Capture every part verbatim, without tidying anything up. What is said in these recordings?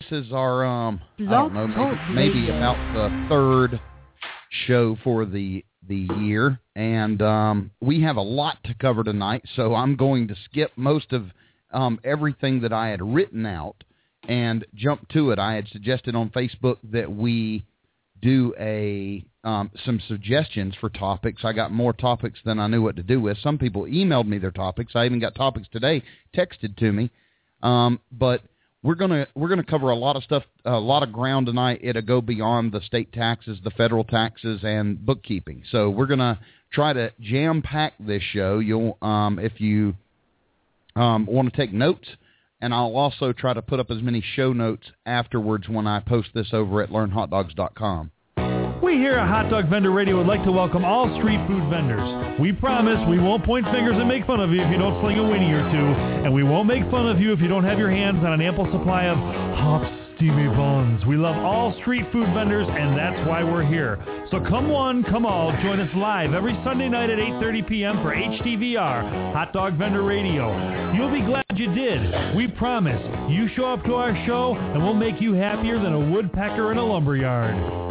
is our, um, I don't know, maybe, maybe about the third show for the the year, and um, we have a lot to cover tonight, so I'm going to skip most of um, everything that I had written out and jump to it. I had suggested on Facebook that we do a um, some suggestions for topics. I got more topics than I knew what to do with. Some people emailed me their topics. I even got topics today texted to me, um, but We're gonna we're gonna cover a lot of stuff, a lot of ground tonight. It'll go beyond the state taxes, the federal taxes, and bookkeeping. So we're gonna try to jam pack this show. You'll um, if you um, want to take notes, and I'll also try to put up as many show notes afterwards when I post this over at learn hot dogs dot com. We here at Hot Dog Vendor Radio would like to welcome all street food vendors. We promise we won't point fingers and make fun of you if you don't sling a winnie or two, and we won't make fun of you if you don't have your hands on an ample supply of hot, steamy buns. We love all street food vendors, and that's why we're here. So come one, come all, join us live every Sunday night at eight thirty p.m. for H T V R, Hot Dog Vendor Radio. You'll be glad you did. We promise. You show up to our show, and we'll make you happier than a woodpecker in a lumberyard.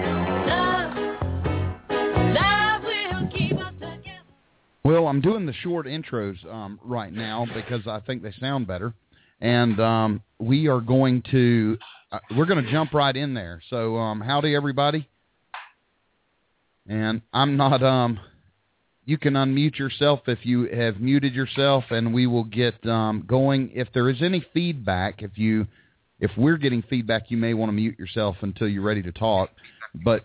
Well, I'm doing the short intros um, right now because I think they sound better, and um, we are going to uh, we're going to jump right in there. So, um, howdy everybody, and I'm not. Um, you can unmute yourself if you have muted yourself, and we will get um, going. If there is any feedback, if you if we're getting feedback, you may want to mute yourself until you're ready to talk, but.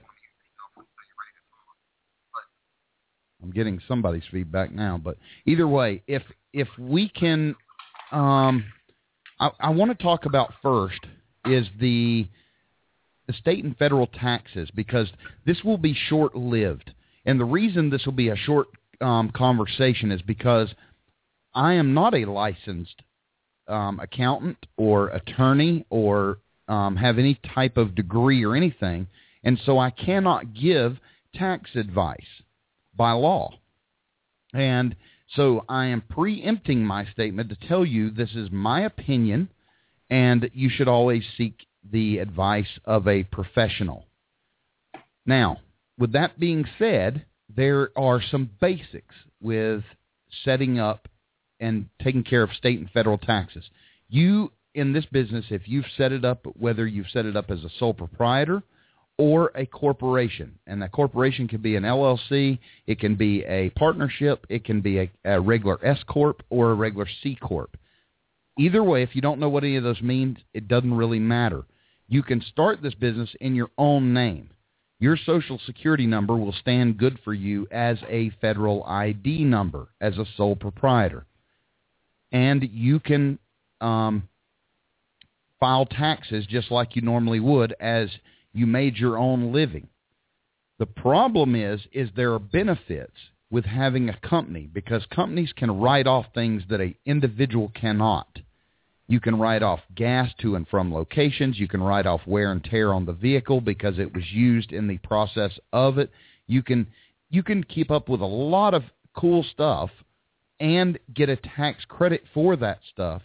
I'm getting somebody's feedback now, but either way, if if we can, um, I, I want to talk about first is the the state and federal taxes, because this will be short-lived, and the reason this will be a short um, conversation is because I am not a licensed um, accountant or attorney or um, have any type of degree or anything, and so I cannot give tax advice by law. And so I am preempting my statement to tell you this is my opinion, and you should always seek the advice of a professional. Now, with that being said, there are some basics with setting up and taking care of state and federal taxes. You, in this business, if you've set it up, whether you've set it up as a sole proprietor or a corporation, and that corporation can be an L L C, it can be a partnership, it can be a, a regular S corp or a regular C corp. Either way, if you don't know what any of those mean, it doesn't really matter. You can start this business in your own name. Your Social Security number will stand good for you as a federal I D number, as a sole proprietor. And you can um, file taxes just like you normally would as you made your own living. The problem is, is there are benefits with having a company, because companies can write off things that an individual cannot. You can write off gas to and from locations. You can write off wear and tear on the vehicle because it was used in the process of it. You can you can keep up with a lot of cool stuff and get a tax credit for that stuff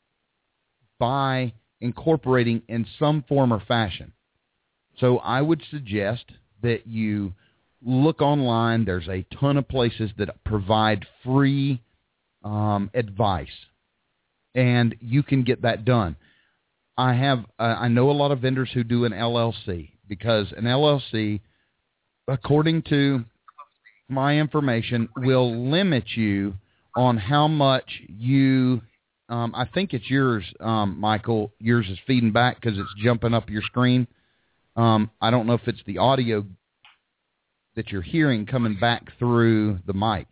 by incorporating in some form or fashion. So I would suggest that you look online. There's a ton of places that provide free um, advice, and you can get that done. I have uh, I know a lot of vendors who do an L L C, because an L L C, according to my information, will limit you on how much you um, I think it's yours, um, Michael. Yours is feeding back because it's jumping up your screen. Um, I don't know if it's the audio that you're hearing coming back through the mic.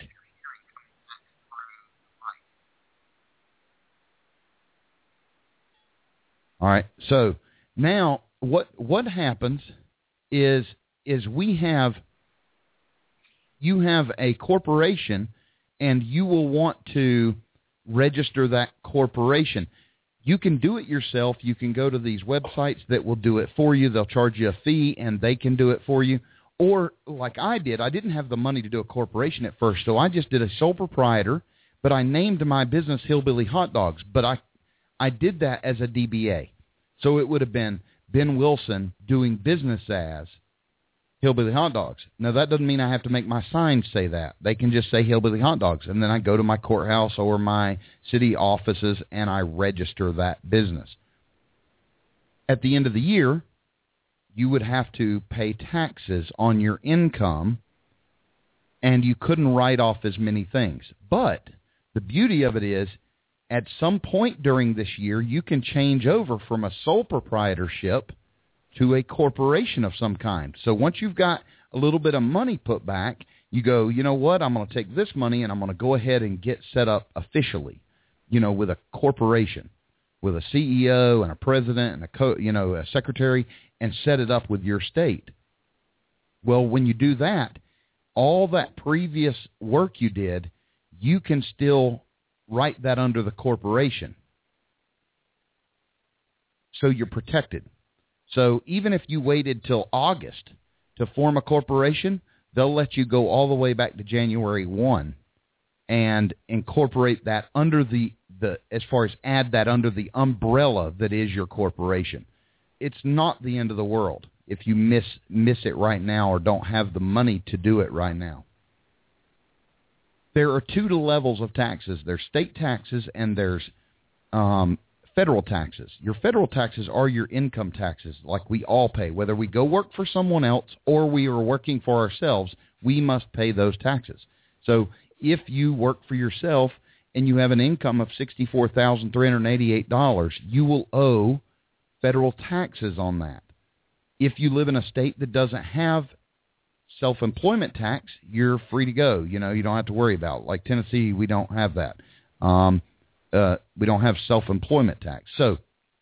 All right. So now what what happens is is we have you have a corporation, and you will want to register that corporation. You can do it yourself. You can go to these websites that will do it for you. They'll charge you a fee, and they can do it for you. Or like I did, I didn't have the money to do a corporation at first, so I just did a sole proprietor, but I named my business Hillbilly Hot Dogs, but I I did that as a D B A. So it would have been Ben Wilson doing business as Hillbilly Hot Dogs. Now, that doesn't mean I have to make my signs say that. They can just say Hillbilly Hot Dogs, and then I go to my courthouse or my city offices and I register that business. At the end of the year, you would have to pay taxes on your income, and you couldn't write off as many things. But the beauty of it is, at some point during this year, you can change over from a sole proprietorship to a corporation of some kind. So once you've got a little bit of money put back, you go, you know what, I'm going to take this money and I'm going to go ahead and get set up officially, you know, with a corporation, with a C E O and a president and a co- you know, a secretary, and set it up with your state. Well, when you do that, all that previous work you did, you can still write that under the corporation. So you're protected. So even if you waited till August to form a corporation, they'll let you go all the way back to January first and incorporate that under the, the as far as add that under the umbrella that is your corporation. It's not the end of the world if you miss miss it right now or don't have the money to do it right now. There are two levels of taxes. There's state taxes and there's um, federal taxes. Your federal taxes are your income taxes, like we all pay. Whether we go work for someone else or we are working for ourselves, we must pay those taxes. So if you work for yourself and you have an income of sixty-four thousand three hundred eighty-eight dollars, you will owe federal taxes on that. If you live in a state that doesn't have self-employment tax, you're free to go. You know, you don't have to worry about it. Like Tennessee, we don't have that. Um, uh, we don't have self-employment tax. So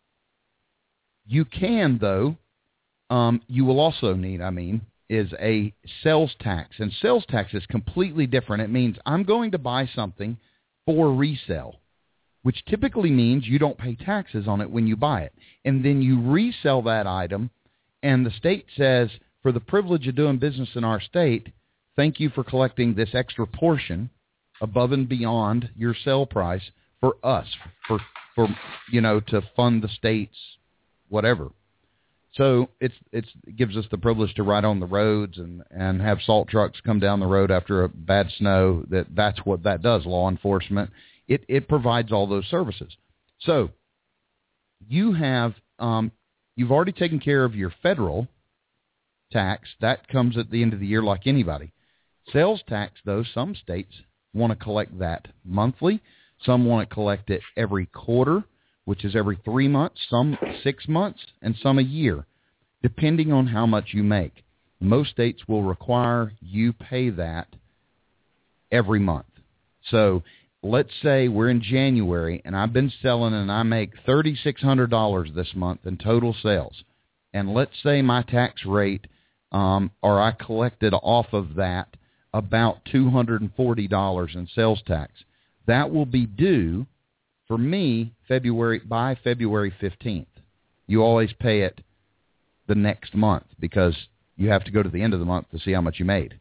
you can, though, um, you will also need, I mean, is a sales tax. And sales tax is completely different. It means I'm going to buy something for resale, which typically means you don't pay taxes on it when you buy it. And then you resell that item, and the state says, for the privilege of doing business in our state, thank you for collecting this extra portion above and beyond your sale price for us, for, for you know, to fund the state's whatever. So it's, it's, it gives us the privilege to ride on the roads and, and have salt trucks come down the road after a bad snow. That That's what that does, law enforcement. It, it provides all those services. So you have, um, you've already taken care of your federal tax. That comes at the end of the year like anybody. Sales tax, though, some states want to collect that monthly. Some want to collect it every quarter, which is every three months, some six months, and some a year, depending on how much you make. Most states will require you pay that every month. So let's say we're in January, and I've been selling, and I make three thousand six hundred dollars this month in total sales. And let's say my tax rate, um, or I collected off of that about two hundred forty dollars in sales tax. That will be due for me February by February fifteenth. You always pay it the next month because you have to go to the end of the month to see how much you made.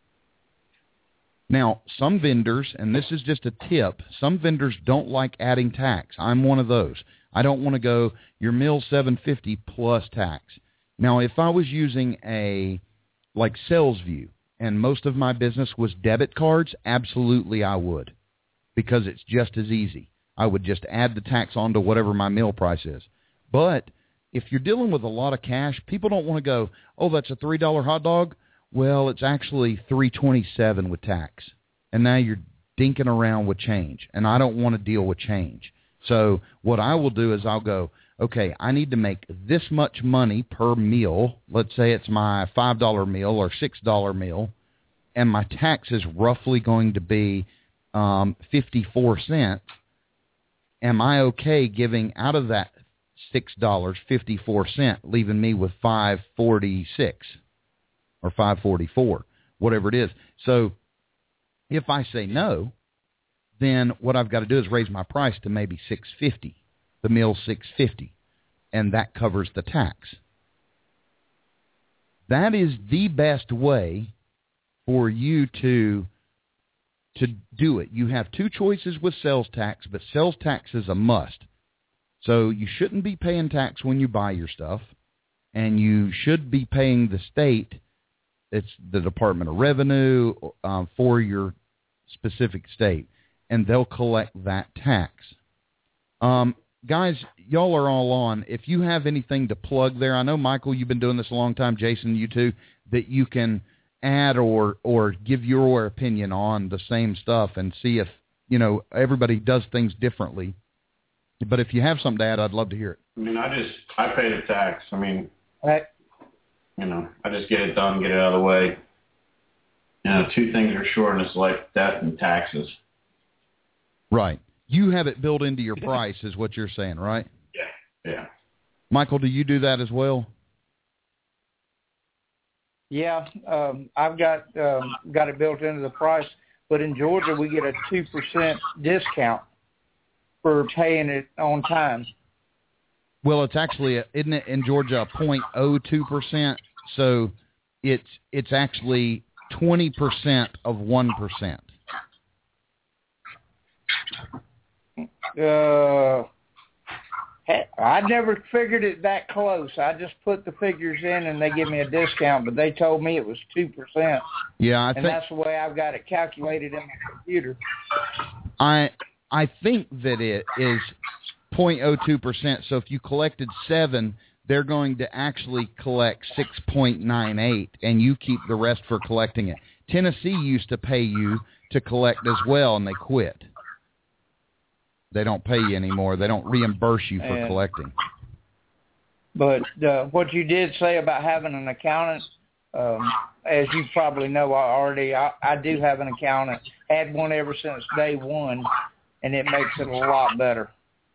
Now, some vendors, and this is just a tip, some vendors don't like adding tax. I'm one of those. I don't want to go, your mill's seven hundred fifty dollars plus tax. Now, if I was using a, like SalesView, and most of my business was debit cards, absolutely I would, because it's just as easy. I would just add the tax onto whatever my meal price is. But if you're dealing with a lot of cash, people don't want to go, oh, that's a three dollar hot dog. Well, it's actually three twenty-seven with tax. And now you're dinking around with change, and I don't want to deal with change. So what I will do is I'll go, okay, I need to make this much money per meal. Let's say it's my five dollar meal or six dollar meal, and my tax is roughly going to be um, fifty-four cents. Am I okay giving out of that six dollars fifty-four cents, leaving me with five forty-six or five forty-four, whatever it is? So if I say no, then what I've got to do is raise my price to maybe six fifty. The meal's six fifty, and that covers the tax. That is the best way for you to to do it. You have two choices with sales tax, but sales tax is a must. So you shouldn't be paying tax when you buy your stuff, and you should be paying the state, it's the Department of Revenue, uh, for your specific state, and they'll collect that tax. Um, guys, y'all are all on. If you have anything to plug there, I know, Michael, you've been doing this a long time, Jason, you too, that you can add or or give your opinion on the same stuff and see if, you know, everybody does things differently. But if you have something to add, I'd love to hear it. I mean, I just, I pay the tax. I mean, I, you know, I just get it done, get it out of the way. You know, two things are sure in this life, death and taxes. Right. You have it built into your price is what you're saying, right? Yeah, yeah. Michael, do you do that as well? Yeah, um, I've got um, got it built into the price, but in Georgia we get a two percent discount for paying it on time. Well, it's actually, a, isn't it in Georgia, a zero point zero two percent? So it's it's actually twenty percent of one percent. Uh, I never figured it that close. I just put the figures in and they give me a discount, but they told me it was two percent. Yeah, I and think that's the way I've got it calculated in my computer. I I think that it is zero point zero two percent. So if you collected seven, they're going to actually collect six point nine eight, and you keep the rest for collecting it. Tennessee used to pay you to collect as well, and they quit. They don't pay you anymore. They don't reimburse you for and, collecting. But uh, what you did say about having an accountant, um, as you probably know already, I, I do have an accountant. Had one ever since day one, and it makes it a lot better.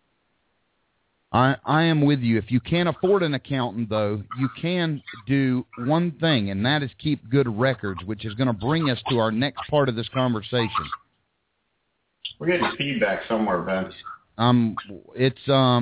I, I am with you. If you can't afford an accountant, though, you can do one thing, and that is keep good records, which is going to bring us to our next part of this conversation. We're getting feedback somewhere, Ben. Um, it's um,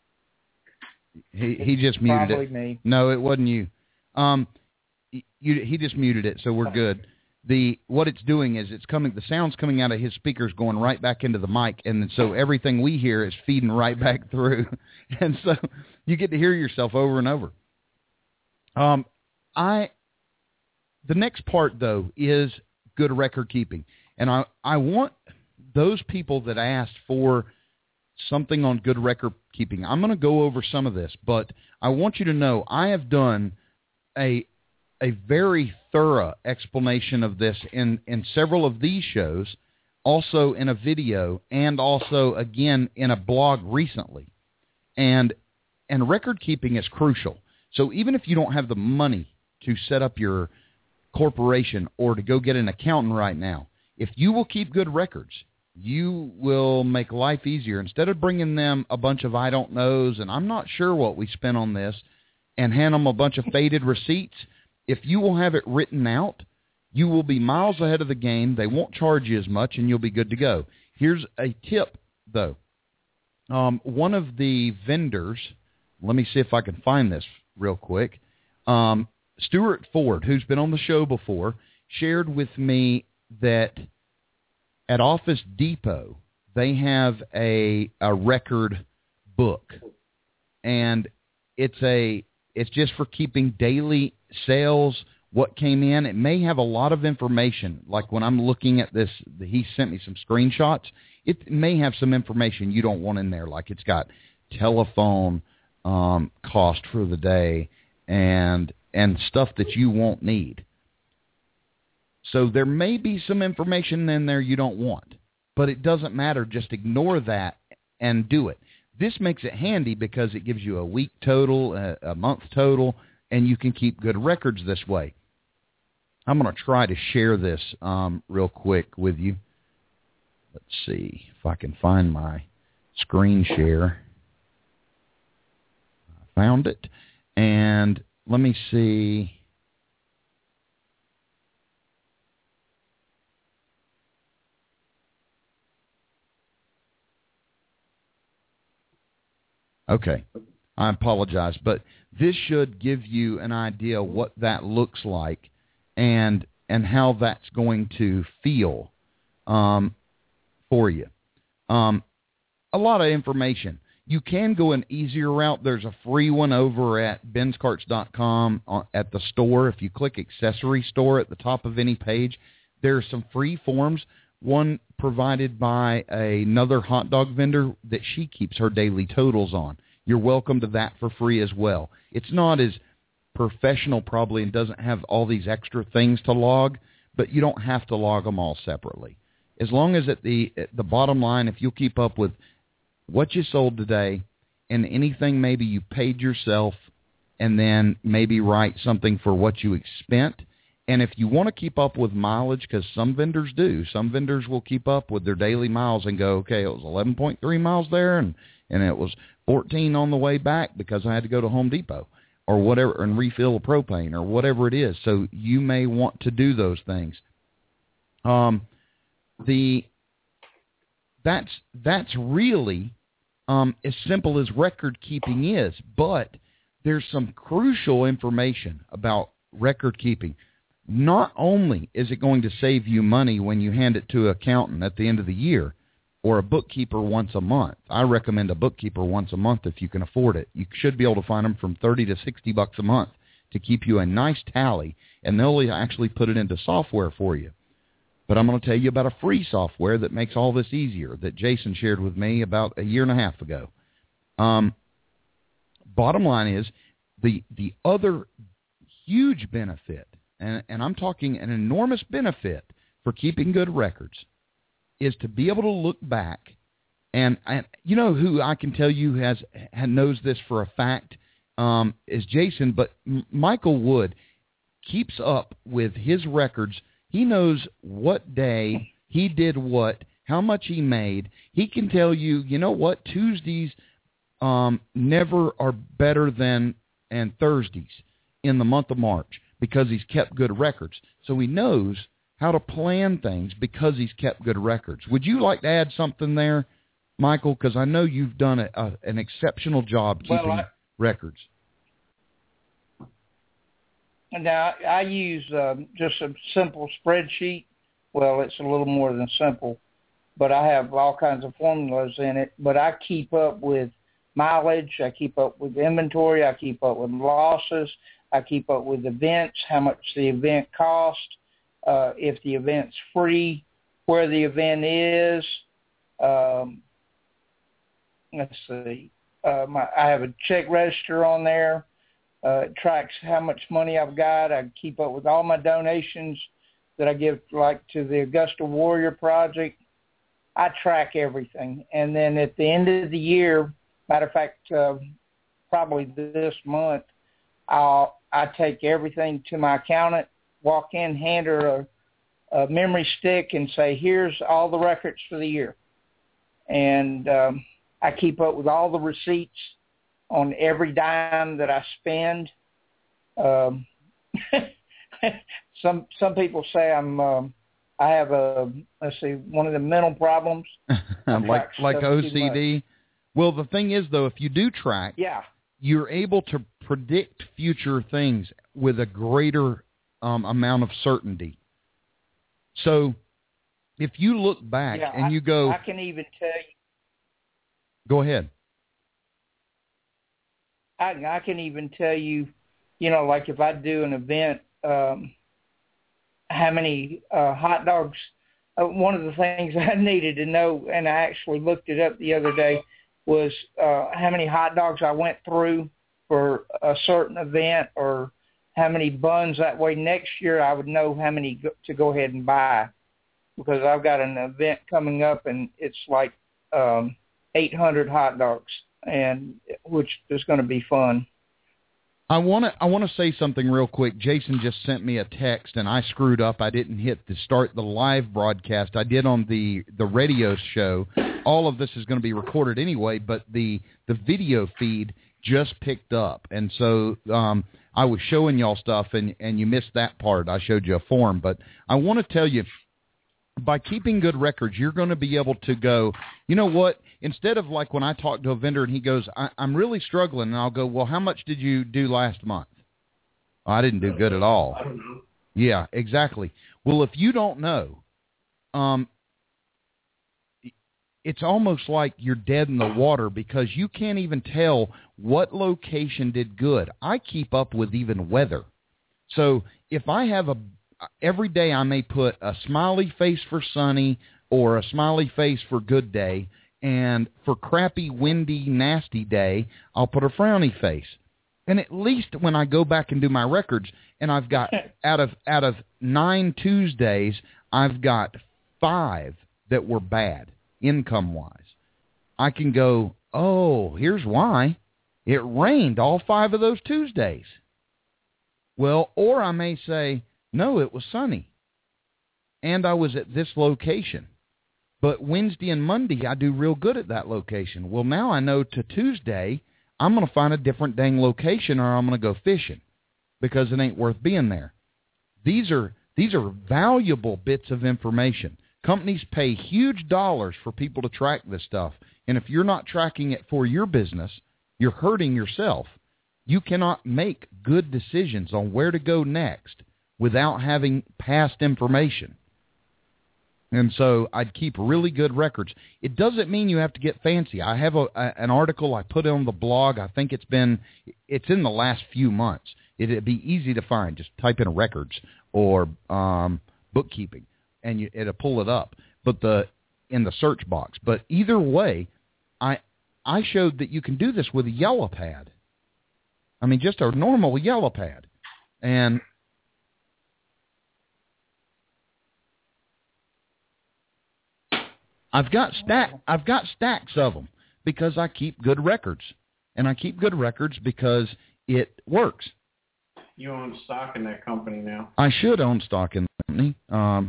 he he just muted Probably it. Me. No, it wasn't you. Um, you he just muted it, so we're good. The what it's doing is it's coming. The sound's coming out of his speakers, going right back into the mic, and so everything we hear is feeding right back through, and so you get to hear yourself over and over. Um, I the next part though is good record keeping, and I I want those people that asked for something on good record keeping. I'm going to go over some of this, but I want you to know I have done a a very thorough explanation of this in, in several of these shows, also in a video, and also, again, in a blog recently. And and record keeping is crucial. So even if you don't have the money to set up your corporation or to go get an accountant right now, if you will keep good records, you will make life easier. Instead of bringing them a bunch of I don't knows and I'm not sure what we spent on this and hand them a bunch of faded receipts, if you will have it written out, you will be miles ahead of the game. They won't charge you as much, and you'll be good to go. Here's a tip, though. Um, one of the vendors, let me see if I can find this real quick, um, Stuart Ford, who's been on the show before, shared with me that at Office Depot, they have a a record book, and it's a it's just for keeping daily sales, what came in. It may have a lot of information. Like when I'm looking at this, he sent me some screenshots. It may have some information you don't want in there, like it's got telephone um, cost for the day and and stuff that you won't need. So there may be some information in there you don't want, but it doesn't matter. Just ignore that and do it. This makes it handy because it gives you a week total, a, a month total, and you can keep good records this way. I'm going to try to share this um, real quick with you. Let's see if I can find my screen share. I found it. And let me see. Okay, I apologize, but this should give you an idea what that looks like and and how that's going to feel um, for you. Um, a lot of information. You can go an easier route. There's a free one over at bens carts dot com at the store. If you click accessory store at the top of any page, there are some free forms, one provided by another hot dog vendor that she keeps her daily totals on. You're welcome to that for free as well. It's not as professional probably and doesn't have all these extra things to log, but you don't have to log them all separately. As long as at the at the bottom line, if you'll keep up with what you sold today and anything maybe you paid yourself, and then maybe write something for what you spent. And if you want to keep up with mileage, because some vendors do, some vendors will keep up with their daily miles and go, okay, it was eleven point three miles there, and, and it was fourteen on the way back because I had to go to Home Depot or whatever and refill a propane or whatever it is. So you may want to do those things. Um, the that's that's really um, as simple as record keeping is, but there's some crucial information about record keeping. Not only is it going to save you money when you hand it to an accountant at the end of the year or a bookkeeper once a month. I recommend a bookkeeper once a month if you can afford it. You should be able to find them from thirty to sixty bucks a month to keep you a nice tally, and they'll actually put it into software for you. But I'm going to tell you about a free software that makes all this easier that Jason shared with me about a year and a half ago. Um, bottom line is the the other huge benefit, and, and I'm talking an enormous benefit for keeping good records, is to be able to look back. And, and you know who I can tell you has, has knows this for a fact um, is Jason, but M- Michael Wood keeps up with his records. He knows what day he did what, how much he made. He can tell you, you know what, Tuesdays um, never are better than and Thursdays in the month of March because he's kept good records. So he knows how to plan things because he's kept good records. Would you like to add something there, Michael? Because I know you've done a, a, an exceptional job keeping well, I, records. Now, I use uh, just a simple spreadsheet. Well, it's a little more than simple, but I have all kinds of formulas in it. But I keep up with mileage. I keep up with inventory. I keep up with losses. I keep up with events, how much the event cost, uh, if the event's free, where the event is. Um, let's see. Uh, my, I have a check register on there. Uh, it tracks how much money I've got. I keep up with all my donations that I give, like to the Augusta Warrior Project. I track everything. And then at the end of the year, matter of fact, uh, probably this month, I'll I take everything to my accountant, walk in, hand her a, a memory stick, and say, here's all the records for the year. And um, I keep up with all the receipts on every dime that I spend. Um, some some people say I'm um, I have a let's see one of the mental problems like like O C D. Well, the thing is though, if you do track, yeah, you're able to predict future things with a greater um, amount of certainty. So if you look back yeah, and I, you go, I can even tell you. Go ahead. I, I can even tell you, you know, like if I do an event, um, how many uh, hot dogs. Uh, one of the things I needed to know, and I actually looked it up the other day, was uh, how many hot dogs I went through for a certain event, or how many buns. That way next year I would know how many go- to go ahead and buy, because I've got an event coming up, and it's like um, eight hundred hot dogs, and which is going to be fun. I want to I want to say something real quick. Jason just sent me a text, and I screwed up. I didn't hit the start the live broadcast. I did on the, the radio show. All of this is going to be recorded anyway, but the the video feed just picked up. And so um, I was showing y'all stuff, and, and you missed that part. I showed you a form. But I want to tell you, by keeping good records, you're going to be able to go, you know what, instead of like when I talk to a vendor and he goes, I, I'm really struggling, and I'll go, well, how much did you do last month? Oh, I didn't do good at all. I don't know. it's almost like you're dead in the water because you can't even tell what location did good. I keep up with even weather. So if I have a, every day I may put a smiley face for sunny or a smiley face for good day, and for crappy, windy, nasty day, I'll put a frowny face. And at least when I go back and do my records, and I've got, out of out of nine Tuesdays, I've got five that were bad, income-wise. I can go, oh, here's why. It rained all five of those Tuesdays. Well, or I may say, no, it was sunny, and I was at this location. But Wednesday and Monday, I do real good at that location. Well, now I know to Tuesday, I'm going to find a different dang location or I'm going to go fishing because it ain't worth being there. These are these are valuable bits of information. Companies pay huge dollars for people to track this stuff. And if you're not tracking it for your business, you're hurting yourself. You cannot make good decisions on where to go next without having past information. And so I'd keep really good records. It doesn't mean you have to get fancy. I have a, a an article I put on the blog. I think it's been, it's in the last few months. It'd be easy to find. Just type in records or um, bookkeeping, and you, it'll pull it up. But the in the search box. But either way, I I showed that you can do this with a yellow pad. I mean, just a normal yellow pad, and I've got stack. I've got stacks of them because I keep good records, and I keep good records because it works. You own stock in that company now. I should own stock in the company, um,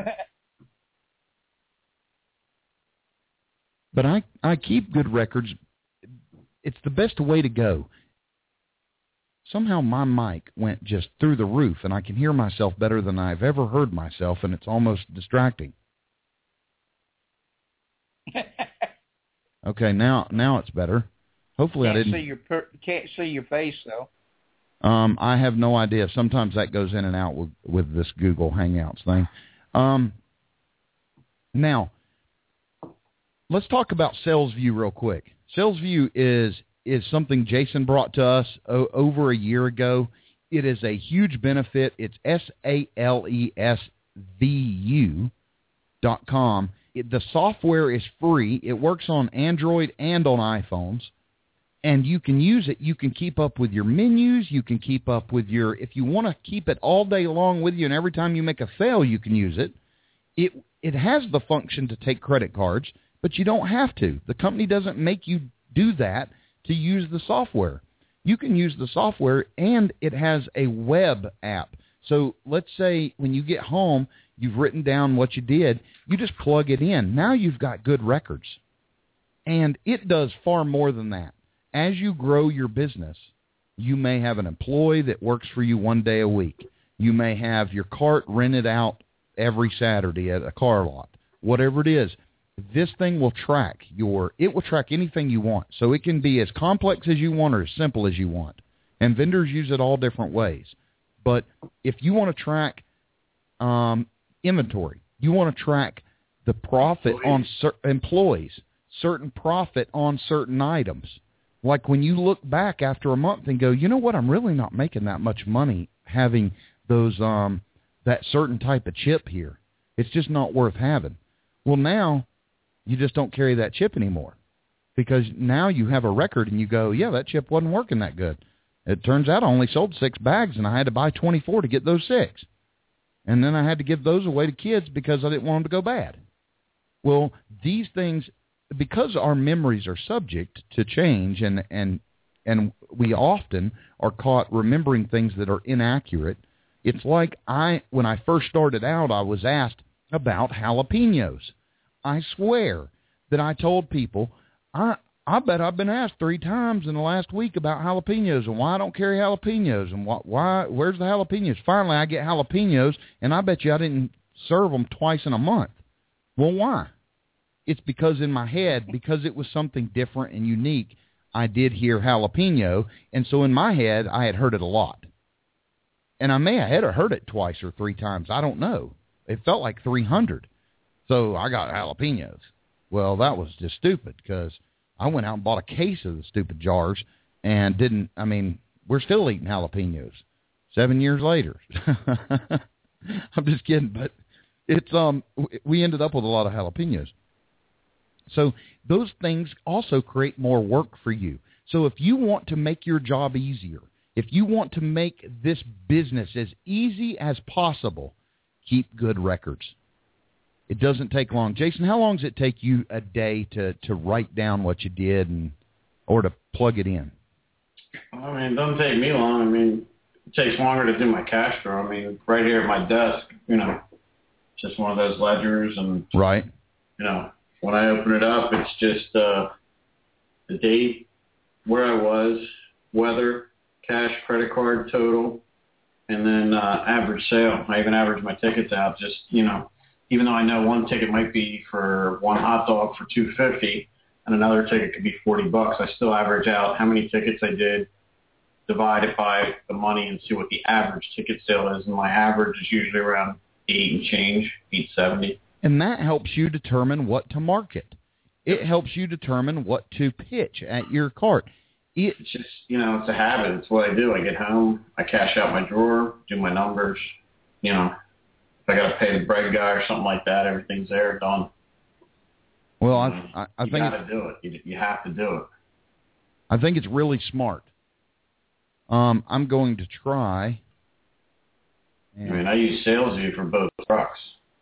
but I I keep good records. It's the best way to go. Somehow my mic went just through the roof, and I can hear myself better than I've ever heard myself, and it's almost distracting. Okay, now now it's better. Hopefully can't I didn't see your per, can't see your face though. Um, I have no idea. Sometimes that goes in and out with with this Google Hangouts thing. Um, now, let's talk about SalesView real quick. SalesView is is something Jason brought to us o- over a year ago. It is a huge benefit. It's S A L E S V U dot com. It, the software is free. It works on Android and on iPhones, and you can use it. You can keep up with your menus. You can keep up with your, if you want to keep it all day long with you, and every time you make a sale, you can use it. It it has the function to take credit cards, but you don't have to. The company doesn't make you do that to use the software. You can use the software, and it has a web app. So let's say when you get home, you've written down what you did. You just plug it in. Now you've got good records. And it does far more than that. As you grow your business, you may have an employee that works for you one day a week. You may have your cart rented out every Saturday at a car lot. Whatever it is, this thing will track your, it will track anything you want. So it can be as complex as you want or as simple as you want. And vendors use it all different ways. But if you want to track um, inventory, you want to track the profit on cer- employees, certain profit on certain items. Like when you look back after a month and go, you know what, I'm really not making that much money having those um, that certain type of chip here. It's just not worth having. Well, now you just don't carry that chip anymore because now you have a record and you go, yeah, that chip wasn't working that good. It turns out I only sold six bags and I had to buy twenty-four to get those six. And then I had to give those away to kids because I didn't want them to go bad. Well, these things, because our memories are subject to change and, and, and we often are caught remembering things that are inaccurate, it's like I, when I first started out, I was asked about jalapenos. I swear that I told people, I I bet I've been asked three times in the last week about jalapenos and why I don't carry jalapenos and why, why where's the jalapenos. Finally, I get jalapenos, and I bet you I didn't serve them twice in a month. Well, why? It's because in my head, because it was something different and unique, I did hear jalapeno, and so in my head, I had heard it a lot. And I may have had heard it twice or three times. I don't know. It felt like three hundred. So I got jalapenos. Well, that was just stupid because I went out and bought a case of the stupid jars and didn't, I mean, we're still eating jalapenos seven years later. I'm just kidding, but it's, um, we ended up with a lot of jalapenos. So those things also create more work for you. So if you want to make your job easier, if you want to make this business as easy as possible, keep good records. It doesn't take long. Jason, how long does it take you a day to, to write down what you did and or to plug it in? I mean, it doesn't take me long. I mean, it takes longer to do my cash draw. I mean, right here at my desk, you know, just one of those ledgers. And, right. you know, when I open it up, it's just uh, the date, where I was, weather, cash, credit card, total, and then uh, average sale. I even average my tickets out just, you know, even though I know one ticket might be for one hot dog for two fifty and another ticket could be forty bucks, I still average out how many tickets I did, divide it by the money and see what the average ticket sale is. And my average is usually around eight and change, eight seventy. And that helps you determine what to market. It helps you determine what to pitch at your cart. It, it's just, you know, it's a habit. It's what I do. I get home, I cash out my drawer, do my numbers, you know. If I got to pay the bread guy or something like that, everything's there, done. Well, you know, I, I, I you think got to do it. You, you have to do it. I think it's really smart. Um, I'm going to try. I mean, I use SalesView for both trucks.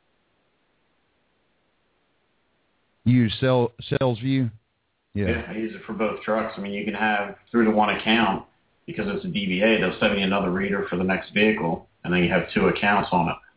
You use sell, SalesView? Yeah. yeah, I use it for both trucks. I mean, you can have, through the one account, because it's a D B A, they'll send you another reader for the next vehicle, and then you have two accounts on it.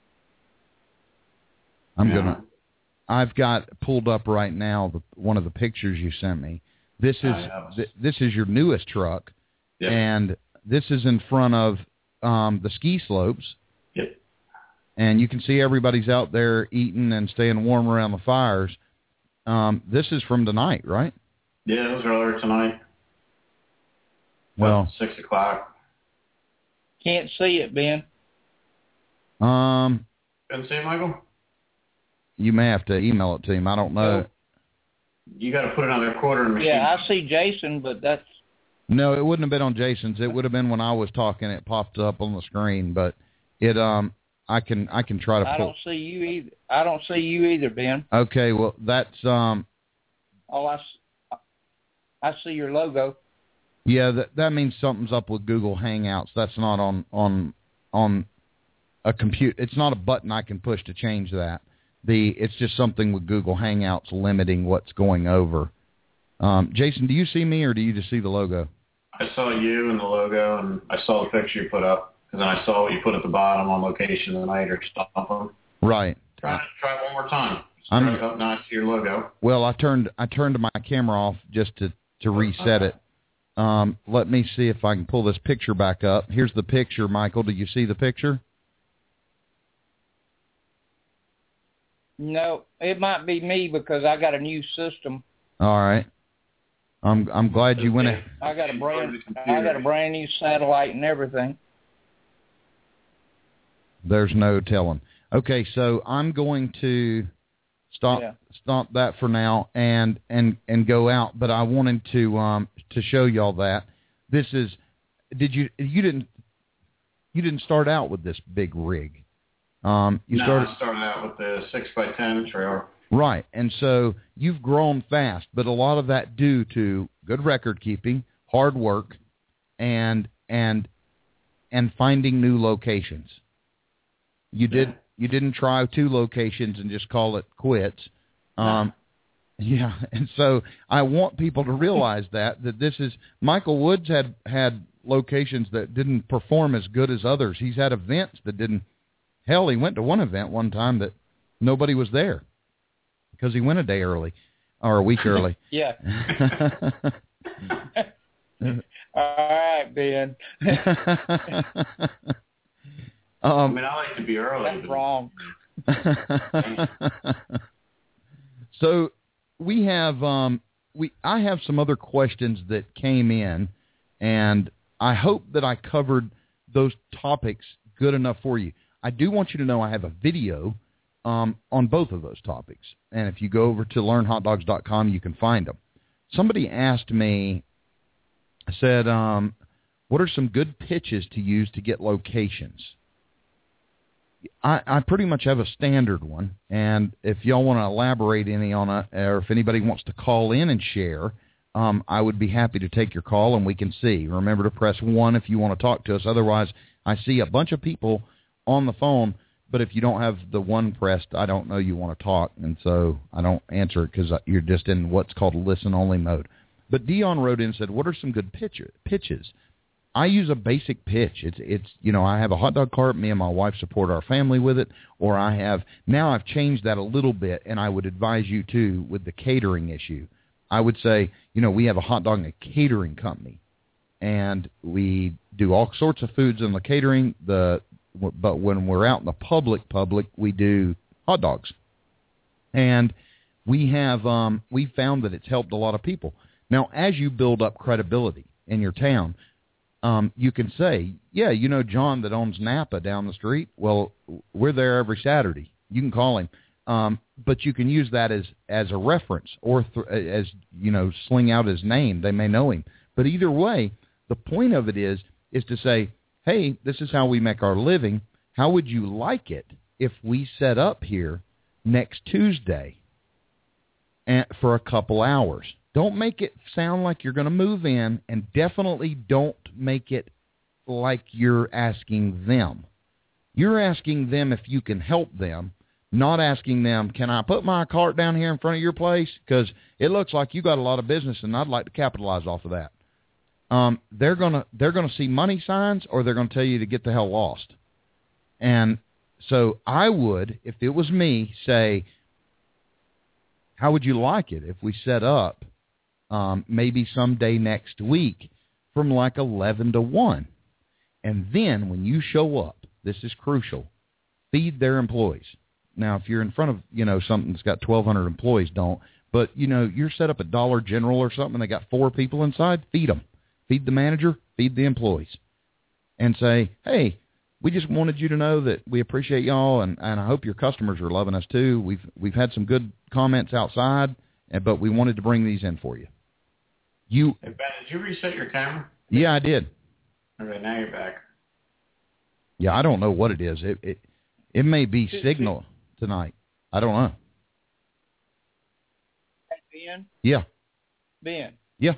I'm yeah. gonna. I've got pulled up right now the, one of the pictures you sent me. This is uh, th- this is your newest truck, yep. and this is in front of um, the ski slopes. Yep. And you can see everybody's out there eating and staying warm around the fires. Um, this is from tonight, right? Yeah, it was earlier tonight. Well, About six o'clock. Can't see it, Ben. Um, Couldn't see it, Michael? You may have to email it to him. I don't know. You got to put it on their quarter machine. Yeah, I see Jason, but that's... No, it wouldn't have been on Jason's. It would have been when I was talking. It popped up on the screen, but it um I can I can try to pull. I don't see you either. I don't see you either, Ben. Okay, well that's um. Oh, I, I see your logo. Yeah, that that means something's up with Google Hangouts. That's not on on on a computer. It's not a button I can push to change that. The it's just something with Google Hangouts limiting what's going over. Um, Jason, do you see me or do you just see the logo? I saw you and the logo, and I saw the picture you put up, and then I saw what you put at the bottom on location tonight or something. Right. Try try it one more time. I'm, try it up now. I see your logo. Well, I turned I turned my camera off just to to reset it. Um, let me see if I can pull this picture back up. Here's the picture, Michael. Do you see the picture? No, it might be me because I got a new system. All right. I'm I'm glad you went. A- I got a brand I got a brand new satellite and everything. There's no telling. Okay, so I'm going to stop yeah. stop that for now and and and go out. But I wanted to um to show y'all that this is. Did you you didn't you didn't start out with this big rig? Um, you no, started, I started out with the six by ten trailer. Right, and so you've grown fast, but a lot of that due to good record keeping, hard work, and and and finding new locations. You did yeah. you didn't try two locations and just call it quits. Um, no. Yeah, and so I want people to realize that that this is Michael Woods had had locations that didn't perform as good as others. He's had events that didn't. Hell, he went to one event one time that nobody was there because he went a day early or a week early. Yeah. All right, Ben. um, I mean, I like to be early. That's but... wrong. So we have um, we I have some other questions that came in, and I hope that I covered those topics good enough for you. I do want you to know I have a video um, on both of those topics. And if you go over to learn hot dogs dot com, you can find them. Somebody asked me, said, um, what are some good pitches to use to get locations? I, I pretty much have a standard one, and if y'all want to elaborate any on it, or if anybody wants to call in and share, um, I would be happy to take your call, and we can see. Remember to press one if you want to talk to us. Otherwise, I see a bunch of people on the phone, but if you don't have the one pressed, I don't know you want to talk, and so I don't answer it because you're just in what's called listen-only mode. But Dion wrote in and said, what are some good pitcher, pitches? I use a basic pitch. It's, it's you know, I have a hot dog cart. Me and my wife support our family with it. Or I have, now I've changed that a little bit, and I would advise you, too, with the catering issue. I would say, you know, we have a hot dog and a catering company, and we do all sorts of foods in the catering, the but when we're out in the public, public, we do hot dogs. And we have um, we found that it's helped a lot of people. Now, as you build up credibility in your town, Um, you can say, yeah, you know John that owns Napa down the street? Well, we're there every Saturday. You can call him. Um, but you can use that as, as a reference or th- as, you know, sling out his name. They may know him. But either way, the point of it is, is to say, hey, this is how we make our living. How would you like it if we set up here next Tuesday and, for a couple hours? Don't make it sound like you're going to move in, and definitely don't make it like you're asking them. You're asking them if you can help them, not asking them, can I put my cart down here in front of your place? Because it looks like you got a lot of business, and I'd like to capitalize off of that. Um, they're gonna they're gonna see money signs, or they're gonna tell you to get the hell lost. And so I would, if it was me, say, how would you like it if we set up Um, maybe someday next week from like eleven to one. And then when you show up, this is crucial, feed their employees. Now, if you're in front of, you know, something that's got twelve hundred employees, don't. But, you know, you're set up at Dollar General or something, they got four people inside, feed them. Feed the manager, feed the employees. And say, hey, we just wanted you to know that we appreciate y'all, and, and I hope your customers are loving us too. We've, we've had some good comments outside, but we wanted to bring these in for you. You, hey, Ben, did you reset your camera? Yeah, I did. Okay, now you're back. Yeah, I don't know what it is. It it, it may be signal tonight. I don't know. Ben? Yeah. Ben? Yeah.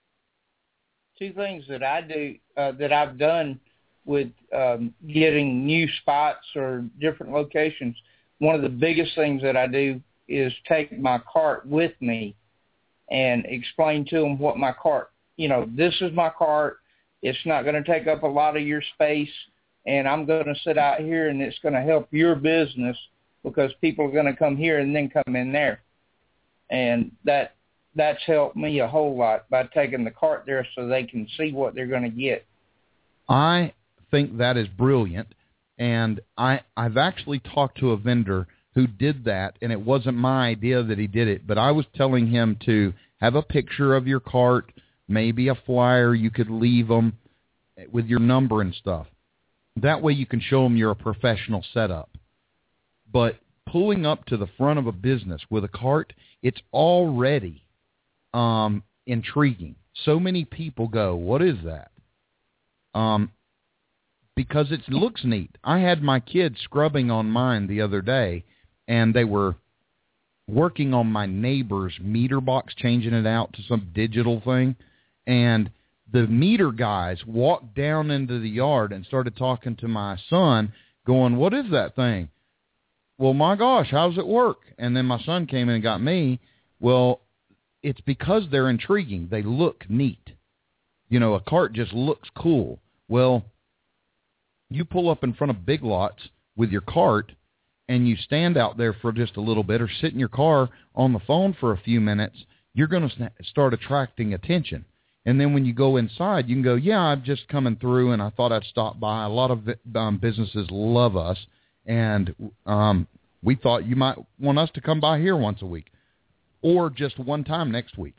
Two things that I do, uh, that I've done with um, getting new spots or different locations, one of the biggest things that I do is take my cart with me and explain to them what my cart, you know, this is my cart. It's not going to take up a lot of your space, and I'm going to sit out here, and it's going to help your business because people are going to come here and then come in there. And that that's helped me a whole lot by taking the cart there so they can see what they're going to get. I think that is brilliant, and I, I've actually talked to a vendor who did that, and it wasn't my idea that he did it, but I was telling him to have a picture of your cart, maybe a flyer you could leave them with your number and stuff. That way you can show them you're a professional setup. But pulling up to the front of a business with a cart, it's already um, intriguing. So many people go, what is that? Um, because it looks neat. I had my kids scrubbing on mine the other day, and they were working on my neighbor's meter box, changing it out to some digital thing. And the meter guys walked down into the yard and started talking to my son, going, what is that thing? Well, my gosh, how does it work? And then my son came in and got me. Well, it's because they're intriguing. They look neat. You know, a cart just looks cool. Well, you pull up in front of Big Lots with your cart, and you stand out there for just a little bit or sit in your car on the phone for a few minutes, you're going to start attracting attention. And then when you go inside, you can go, yeah, I'm just coming through, and I thought I'd stop by. A lot of um, businesses love us, and um, we thought you might want us to come by here once a week or just one time next week.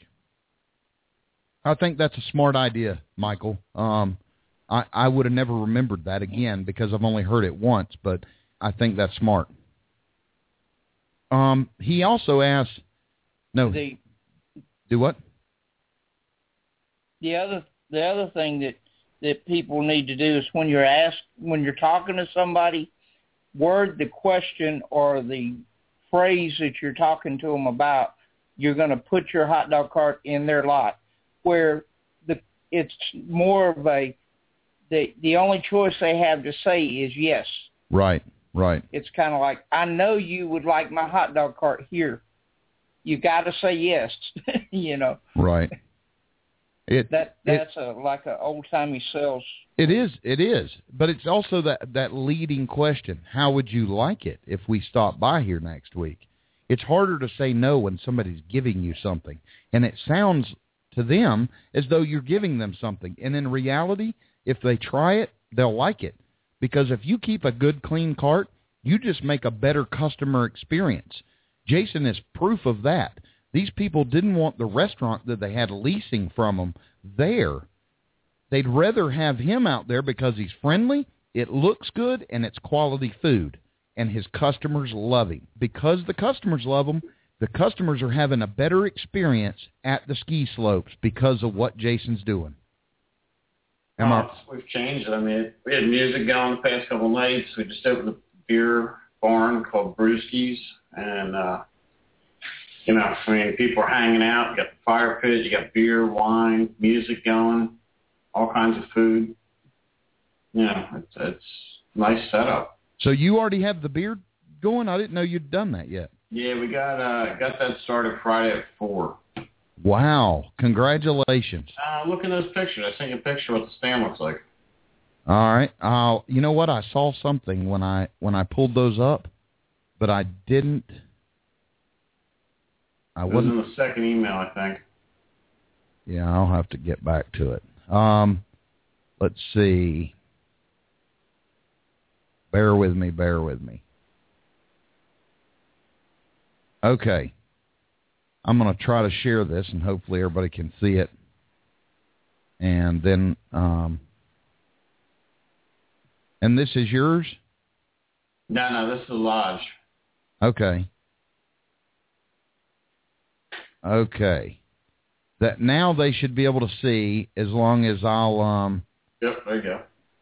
I think that's a smart idea, Michael. Um, I, I would have never remembered that again because I've only heard it once, but I think that's smart. Um, he also asked, no, the do what? The other the other thing that, that people need to do is when you're asked when you're talking to somebody, word the question or the phrase that you're talking to them about. You're going to put your hot dog cart in their lot, where the it's more of a the the only choice they have to say is yes. Right, right. It's kind of like, I know you would like my hot dog cart here. You got to say yes, you know. Right. It that that's it, a like a old timey sales. It is, it is, but it's also that that leading question. How would you like it if we stop by here next week? It's harder to say no when somebody's giving you something, and it sounds to them as though you're giving them something. And in reality, if they try it, they'll like it. Because if you keep a good, clean cart, you just make a better customer experience. Jason is proof of that. These people didn't want the restaurant that they had leasing from them there. They'd rather have him out there because he's friendly, it looks good, and it's quality food. And his customers love him. Because the customers love him, the customers are having a better experience at the ski slopes because of what Jason's doing. Am oh, I... We've changed it. I mean, we had music going the past couple of nights. We just opened a beer barn called Brewski's. And, uh, you know, I mean, people are hanging out. You got the fire pit. You got beer, wine, music going, all kinds of food. You know, it's, it's a nice setup. So you already have the beer going? I didn't know you'd done that yet. Yeah, we got uh, got that started Friday at four. Wow. Congratulations. Uh, look at those pictures. I sent you a picture of what the stand looks like. All right. Uh, you know what? I saw something when I when I pulled those up, but I didn't. I it wasn't. was in the second email, I think. Yeah, I'll have to get back to it. Um, let's see. Bear with me, bear with me. Okay. I'm going to try to share this, and hopefully everybody can see it. And then, um, and this is yours? No, no, this is a lodge. Okay. Okay. That now they should be able to see as long as I'll... Um, yep, there you go.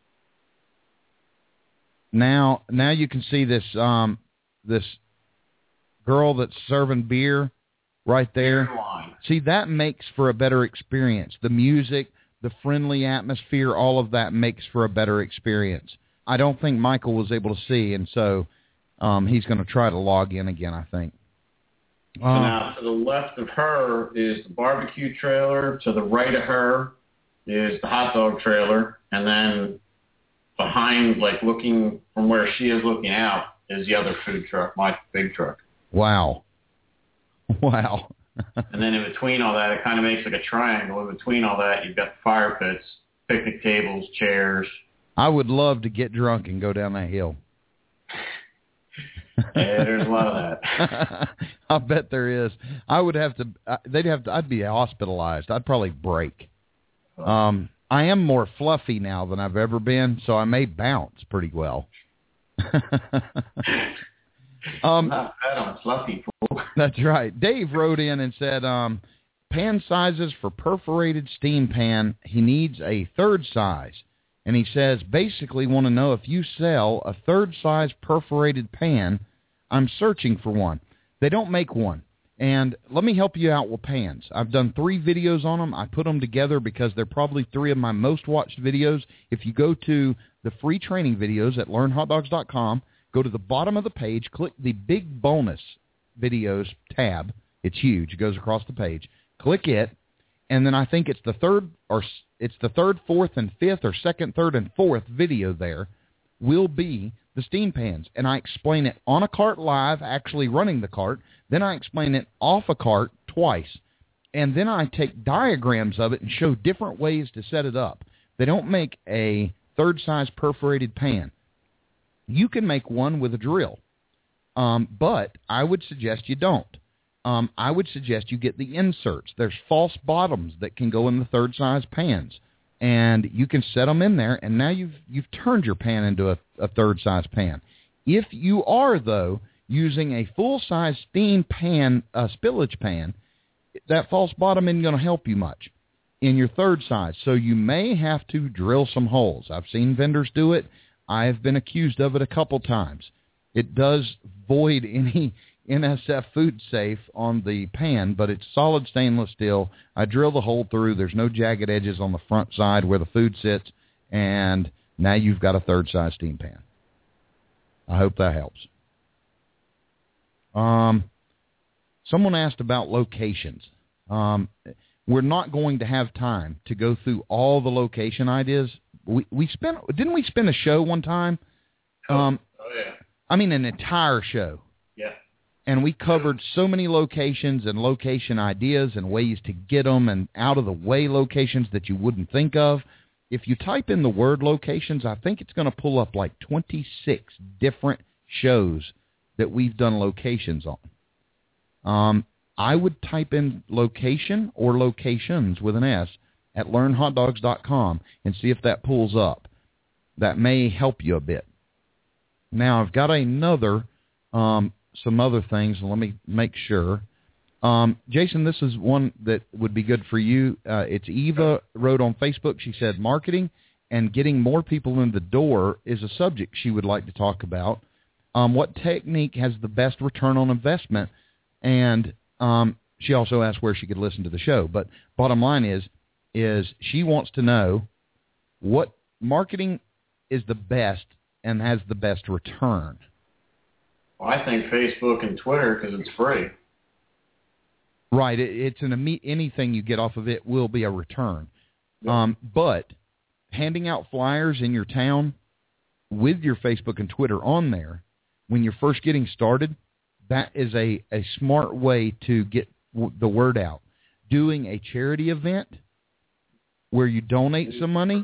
Now, now you can see this um, this girl that's serving beer right there. See, that makes for a better experience. The music, the friendly atmosphere, all of that makes for a better experience. I don't think Michael was able to see, and so um, he's going to try to log in again, I think. So um, now, to the left of her is the barbecue trailer. To the right of her is the hot dog trailer, and then behind, like looking from where she is looking out, is the other food truck, my big truck. Wow. Wow. And then in between all that, it kind of makes like a triangle. In between all that, you've got the fire pits, picnic tables, chairs. I would love to get drunk and go down that hill. Yeah, there's a lot of that. I bet there is. I would have to, they'd have to, I'd be hospitalized. I'd probably break. Um, I am more fluffy now than I've ever been, so I may bounce pretty well. um, Not bad on fluffy fool. That's right. Dave wrote in and said, um, pan sizes for perforated steam pan. He needs a third size. And he says, basically want to know if you sell a third size perforated pan. I'm searching for one. They don't make one. And let me help you out with pans. I've done three videos on them. I put them together because they're probably three of my most watched videos. If you go to the free training videos at learn hot dogs dot com, go to the bottom of the page, click the big bonus videos tab. It's huge. It goes across the page. Click it, and then I think it's the third or it's the third, fourth, and fifth, or second, third, and fourth video there will be the steam pans. And I explain it on a cart live, actually running the cart. Then I explain it off a cart twice. And then I take diagrams of it and show different ways to set it up. They don't make a third size perforated pan. You can make one with a drill, um, but I would suggest you don't. Um, I would suggest you get the inserts. There's false bottoms that can go in the third size pans, and you can set them in there, and now you've you've turned your pan into a, a third size pan. If you are, though, using a full-size steam pan, uh, spillage pan, that false bottom isn't going to help you much in your third size. So you may have to drill some holes. I've seen vendors do it. I have been accused of it a couple times. It does void any N S F food safe on the pan, but it's solid stainless steel. I drill the hole through. There's no jagged edges on the front side where the food sits, and now you've got a third size steam pan. I hope that helps. Um, someone asked about locations. Um, we're not going to have time to go through all the location ideas. We we spent didn't we spend a show one time? Um, oh yeah. I mean an entire show. Yeah. And we covered so many locations and location ideas and ways to get them and out of the way locations that you wouldn't think of. If you type in the word locations, I think it's going to pull up like twenty-six different shows that we've done locations on. Um, I would type in location or locations with an S at learn hot dogs dot com and see if that pulls up. That may help you a bit. Now, I've got another, um, some other things. Let me make sure. Um, Jason, this is one that would be good for you. Uh, it's Eva wrote on Facebook. She said marketing and getting more people in the door is a subject she would like to talk about. Um, what technique has the best return on investment? And um, she also asked where she could listen to the show. But bottom line is, is she wants to know what marketing is the best and has the best return. Well, I think Facebook and Twitter because it's free. Right. It, it's an imme- anything you get off of it will be a return. Yep. Um, but handing out flyers in your town with your Facebook and Twitter on there when you're first getting started, that is a, a smart way to get w- the word out. Doing a charity event where you donate some money,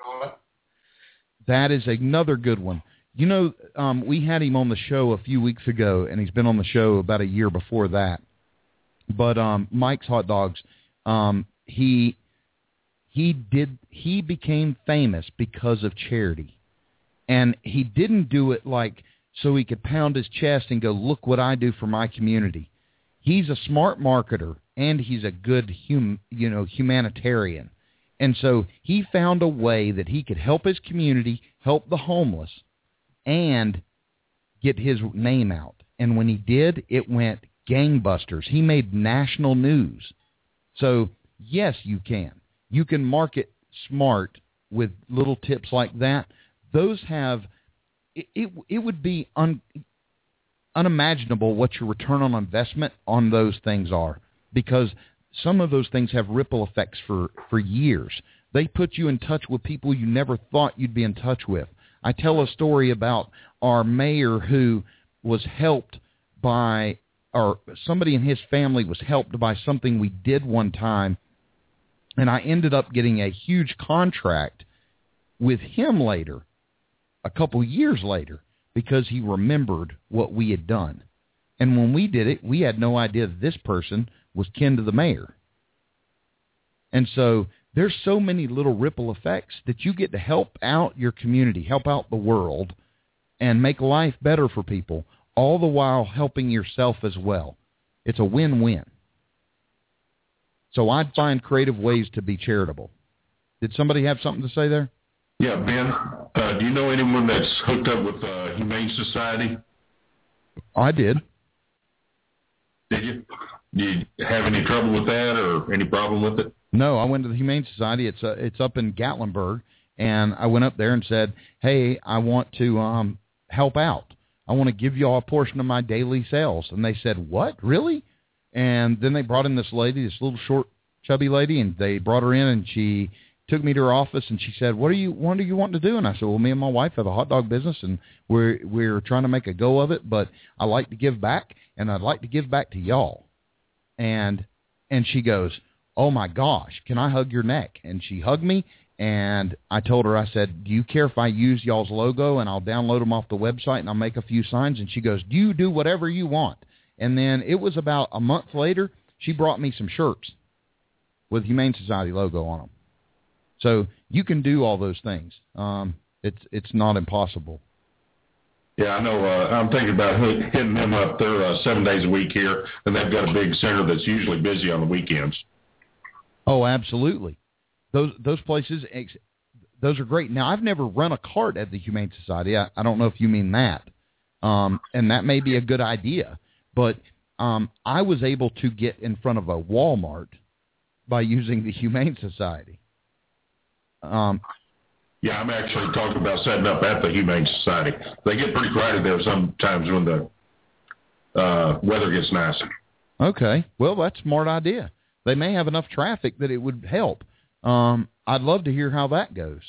that is another good one. You know, um, we had him on the show a few weeks ago, and he's been on the show about a year before that. But um, Mike's Hot Dogs, um, he he did he became famous because of charity, and he didn't do it like so he could pound his chest and go, look what I do for my community. He's a smart marketer, and he's a good hum, you know humanitarian, and so he found a way that he could help his community, help the homeless, and get his name out. And when he did, it went gangbusters. He made national news. So, yes, you can. You can market smart with little tips like that. Those have, it, it, it would be un, unimaginable what your return on investment on those things are, because some of those things have ripple effects for, for years. They put you in touch with people you never thought you'd be in touch with. I tell a story about our mayor who was helped by, or somebody in his family was helped by something we did one time, and I ended up getting a huge contract with him later, a couple years later, because he remembered what we had done. And when we did it, we had no idea that this person was kin to the mayor. And so there's so many little ripple effects that you get to help out your community, help out the world, and make life better for people, all the while helping yourself as well. It's a win-win. So I'd find creative ways to be charitable. Did somebody have something to say there? Yeah, Ben, uh, do you know anyone that's hooked up with uh, Humane Society? I did. Did you? Did you have any trouble with that or any problem with it? No, I went to the Humane Society. It's uh, it's up in Gatlinburg, and I went up there and said, hey, I want to um, help out. I want to give you all a portion of my daily sales. And they said, what, really? And then they brought in this lady, this little short, chubby lady, and they brought her in, and she took me to her office, and she said, what are you, what do you want to do? And I said, well, me and my wife have a hot dog business, and we're, we're trying to make a go of it, but I like to give back, and I'd like to give back to y'all. And, and she goes, oh my gosh, can I hug your neck? And she hugged me, and I told her, I said, do you care if I use y'all's logo, and I'll download them off the website, and I'll make a few signs? And she goes, do you do whatever you want? And then it was about a month later, she brought me some shirts with Humane Society logo on them. So you can do all those things. Um, it's it's not impossible. Yeah, I know. Uh, I'm thinking about hitting them up. They're uh, seven days a week here, and they've got a big center that's usually busy on the weekends. Oh, absolutely. Those those places, those are great. Now, I've never run a cart at the Humane Society. I, I don't know if you mean that, um, and that may be a good idea. But um, I was able to get in front of a Walmart by using the Humane Society. Um, yeah, I'm actually talking about setting up at the Humane Society. They get pretty crowded there sometimes when the uh, weather gets nice. Okay. Well, that's a smart idea. They may have enough traffic that it would help. Um, I'd love to hear how that goes.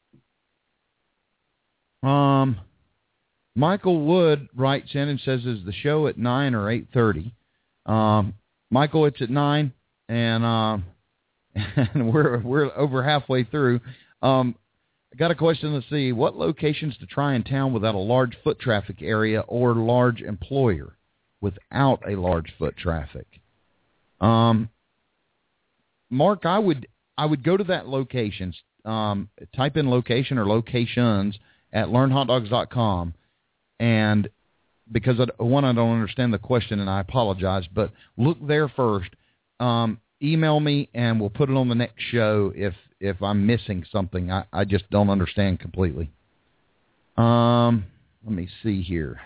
Um, Michael Wood writes in and says, is the show at nine or eight thirty? Um, Michael, it's at nine, and, um, and we're we're over halfway through. Um, I got a question to see. What locations to try in town without a large foot traffic area or large employer without a large foot traffic? Um, Mark, I would I would go to that location. Um, type in location or locations at learn hot dogs dot com, and because I, one, I don't understand the question, and I apologize, but look there first. Um, email me, and we'll put it on the next show if if I'm missing something. I, I just don't understand completely. Um, let me see here.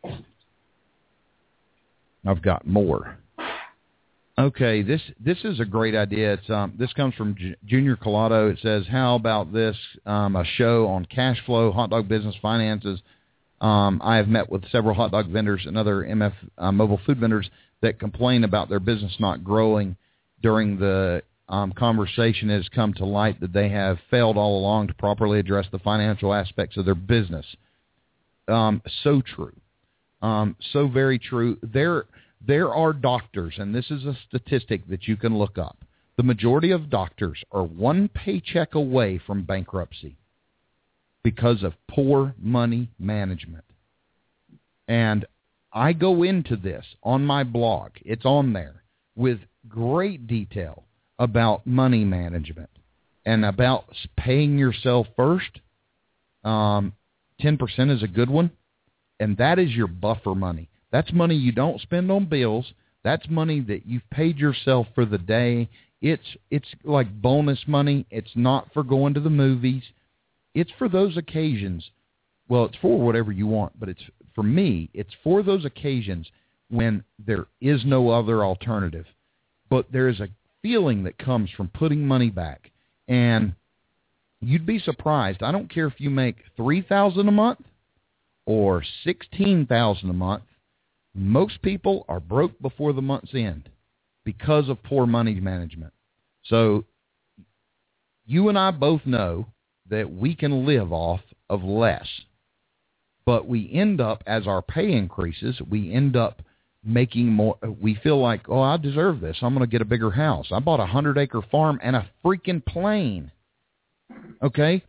I've got more. Okay, this this is a great idea. It's um, this comes from J- Junior Collado. It says, how about this, um, a show on cash flow, hot dog business finances. Um, I have met with several hot dog vendors and other M F uh, mobile food vendors that complain about their business not growing. During the um, conversation, it has come to light that they have failed all along to properly address the financial aspects of their business. Um, so true. Um, so very true. There, there are doctors, and this is a statistic that you can look up. The majority of doctors are one paycheck away from bankruptcy because of poor money management. And I go into this on my blog. It's on there with great detail about money management and about paying yourself first. Um, ten percent is a good one, and that is your buffer money. That's money you don't spend on bills. That's money that you've paid yourself for the day. It's it's like bonus money. It's not for going to the movies. It's for those occasions. Well, it's for whatever you want, but it's for me, it's for those occasions when there is no other alternative. But there is a feeling that comes from putting money back. And you'd be surprised. I don't care if you make three thousand dollars a month or sixteen thousand dollars a month. Most people are broke before the month's end because of poor money management. So you and I both know that we can live off of less. But we end up, as our pay increases, we end up making more. We feel like, oh, I deserve this. I'm going to get a bigger house. I bought a hundred-acre farm and a freaking plane. Okay?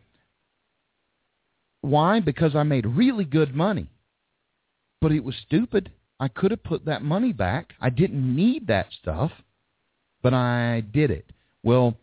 Why? Because I made really good money. But it was stupid. I could have put that money back. I didn't need that stuff, but I did it. Well,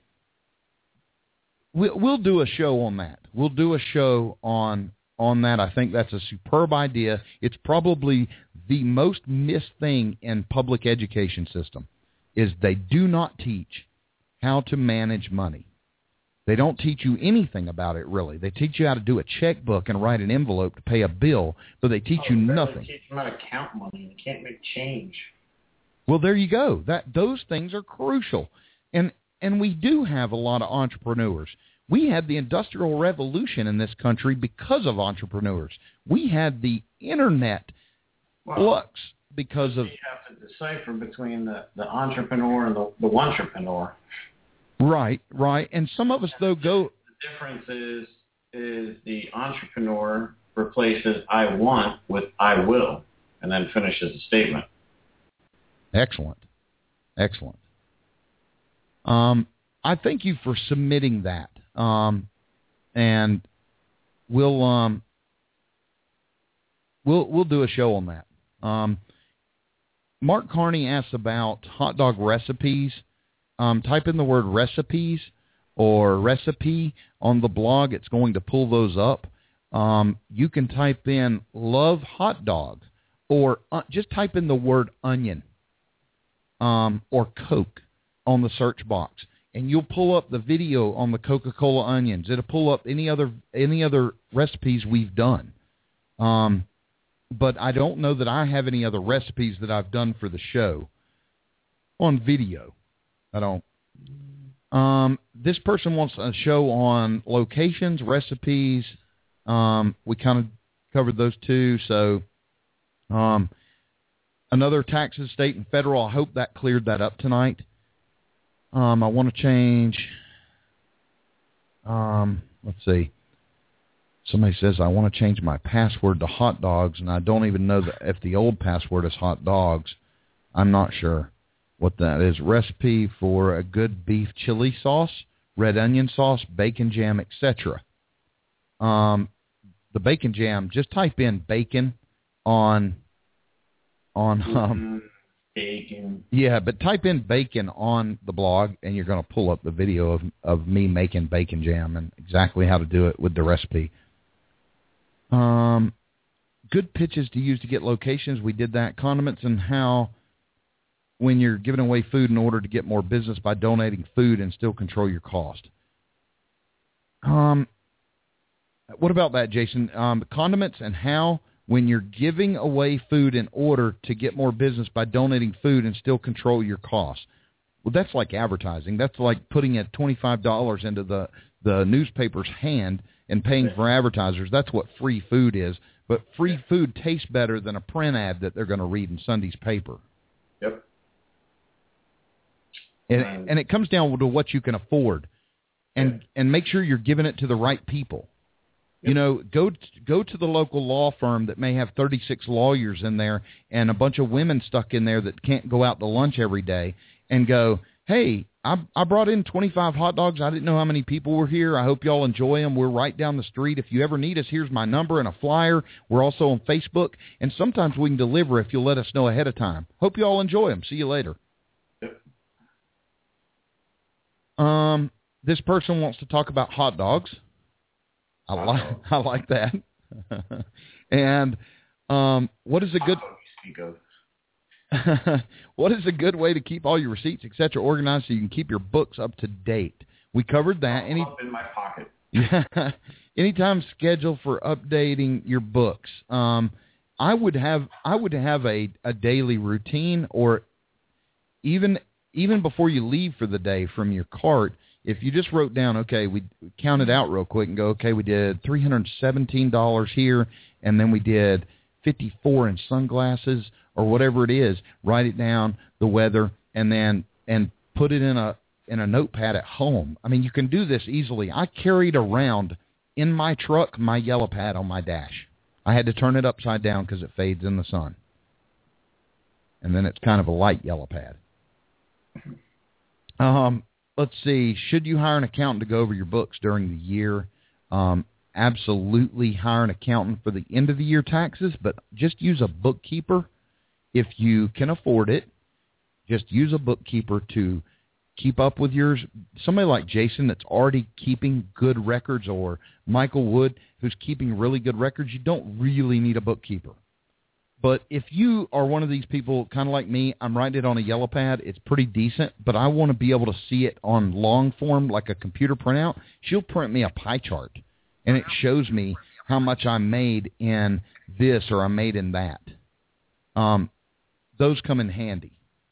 we'll do a show on that. We'll do a show on on that. I think that's a superb idea. It's probably the most missed thing in public education system is they do not teach how to manage money. They don't teach you anything about it, really. They teach you how to do a checkbook and write an envelope to pay a bill, but they teach oh, you they nothing. Teach them how to count money. You can't make change. Well, there you go. That those things are crucial, and and we do have a lot of entrepreneurs. We had the Industrial Revolution in this country because of entrepreneurs. We had the internet well, flux because of. You have to decipher between the, the entrepreneur and the, the entrepreneur. Right, right. And some of us, though, go... The difference is is the entrepreneur replaces I want with I will and then finishes the statement. Excellent. Excellent. Um, I thank you for submitting that. Um, and we'll um, we'll we'll do a show on that. Um, Mark Carney asks about hot dog recipes. Um, type in the word recipes or recipe on the blog. It's going to pull those up. Um, you can type in love hot dog, or uh, just type in the word onion um, or Coke on the search box, and you'll pull up the video on the Coca-Cola onions. It'll pull up any other any other recipes we've done. Um, but I don't know that I have any other recipes that I've done for the show on video. I don't. Um, this person wants a show on locations, recipes. Um, we kind of covered those two. So um, another taxes, state and federal. I hope that cleared that up tonight. Um, I want to change. Um, let's see. Somebody says, I want to change my password to hot dogs, and I don't even know that if the old password is hot dogs. I'm not sure what that is. Recipe for a good beef chili sauce, red onion sauce, bacon jam, et cetera. Um, the bacon jam, just type in bacon on, on, um, bacon. Yeah, but type in bacon on the blog, and you're going to pull up the video of, of me making bacon jam and exactly how to do it with the recipe. Um, good pitches to use to get locations. We did that. Condiments and how when you're giving away food in order to get more business by donating food and still control your cost. Um, what about that, Jason? Um, condiments and how when you're giving away food in order to get more business by donating food and still control your costs. Well, that's like advertising. That's like putting a twenty-five dollars into the, the newspaper's hand and paying for advertisers. That's what free food is. But free food tastes better than a print ad that they're going to read in Sunday's paper. Yep. And, and it comes down to what you can afford. And, yeah. and make sure you're giving it to the right people. Yep. You know, go go to the local law firm that may have thirty-six lawyers in there and a bunch of women stuck in there that can't go out to lunch every day, and go, hey, I, I brought in twenty-five hot dogs. I didn't know how many people were here. I hope y'all enjoy them. We're right down the street. If you ever need us, here's my number and a flyer. We're also on Facebook, and sometimes we can deliver if you'll let us know ahead of time. Hope you all enjoy them. See you later. Yep. Um, this person wants to talk about hot dogs. I like I like that. And um, what is a good what is a good way to keep all your receipts, et cetera, organized so you can keep your books up to date? We covered that. Any up in my pocket. Yeah. Anytime schedule for updating your books. Um, I would have I would have a, a daily routine, or even even before you leave for the day from your cart. If you just wrote down, okay, we counted out real quick and go, okay, we did three hundred seventeen dollars here, and then we did fifty-four in sunglasses or whatever it is. Write it down, the weather, and then and put it in a in a notepad at home. I mean, you can do this easily. I carried around in my truck my yellow pad on my dash. I had to turn it upside down because it fades in the sun, and then it's kind of a light yellow pad. Um. Let's see. Should you hire an accountant to go over your books during the year? Um, absolutely hire an accountant for the end of the year taxes, but just use a bookkeeper if you can afford it. Just use a bookkeeper to keep up with yours. Somebody like Jason that's already keeping good records, or Michael Wood who's keeping really good records, you don't really need a bookkeeper. But if you are one of these people, kind of like me, I'm writing it on a yellow pad. It's pretty decent, but I want to be able to see it on long form like a computer printout. She'll print me a pie chart, and it shows me how much I made in this or I made in that. Um, those come in handy.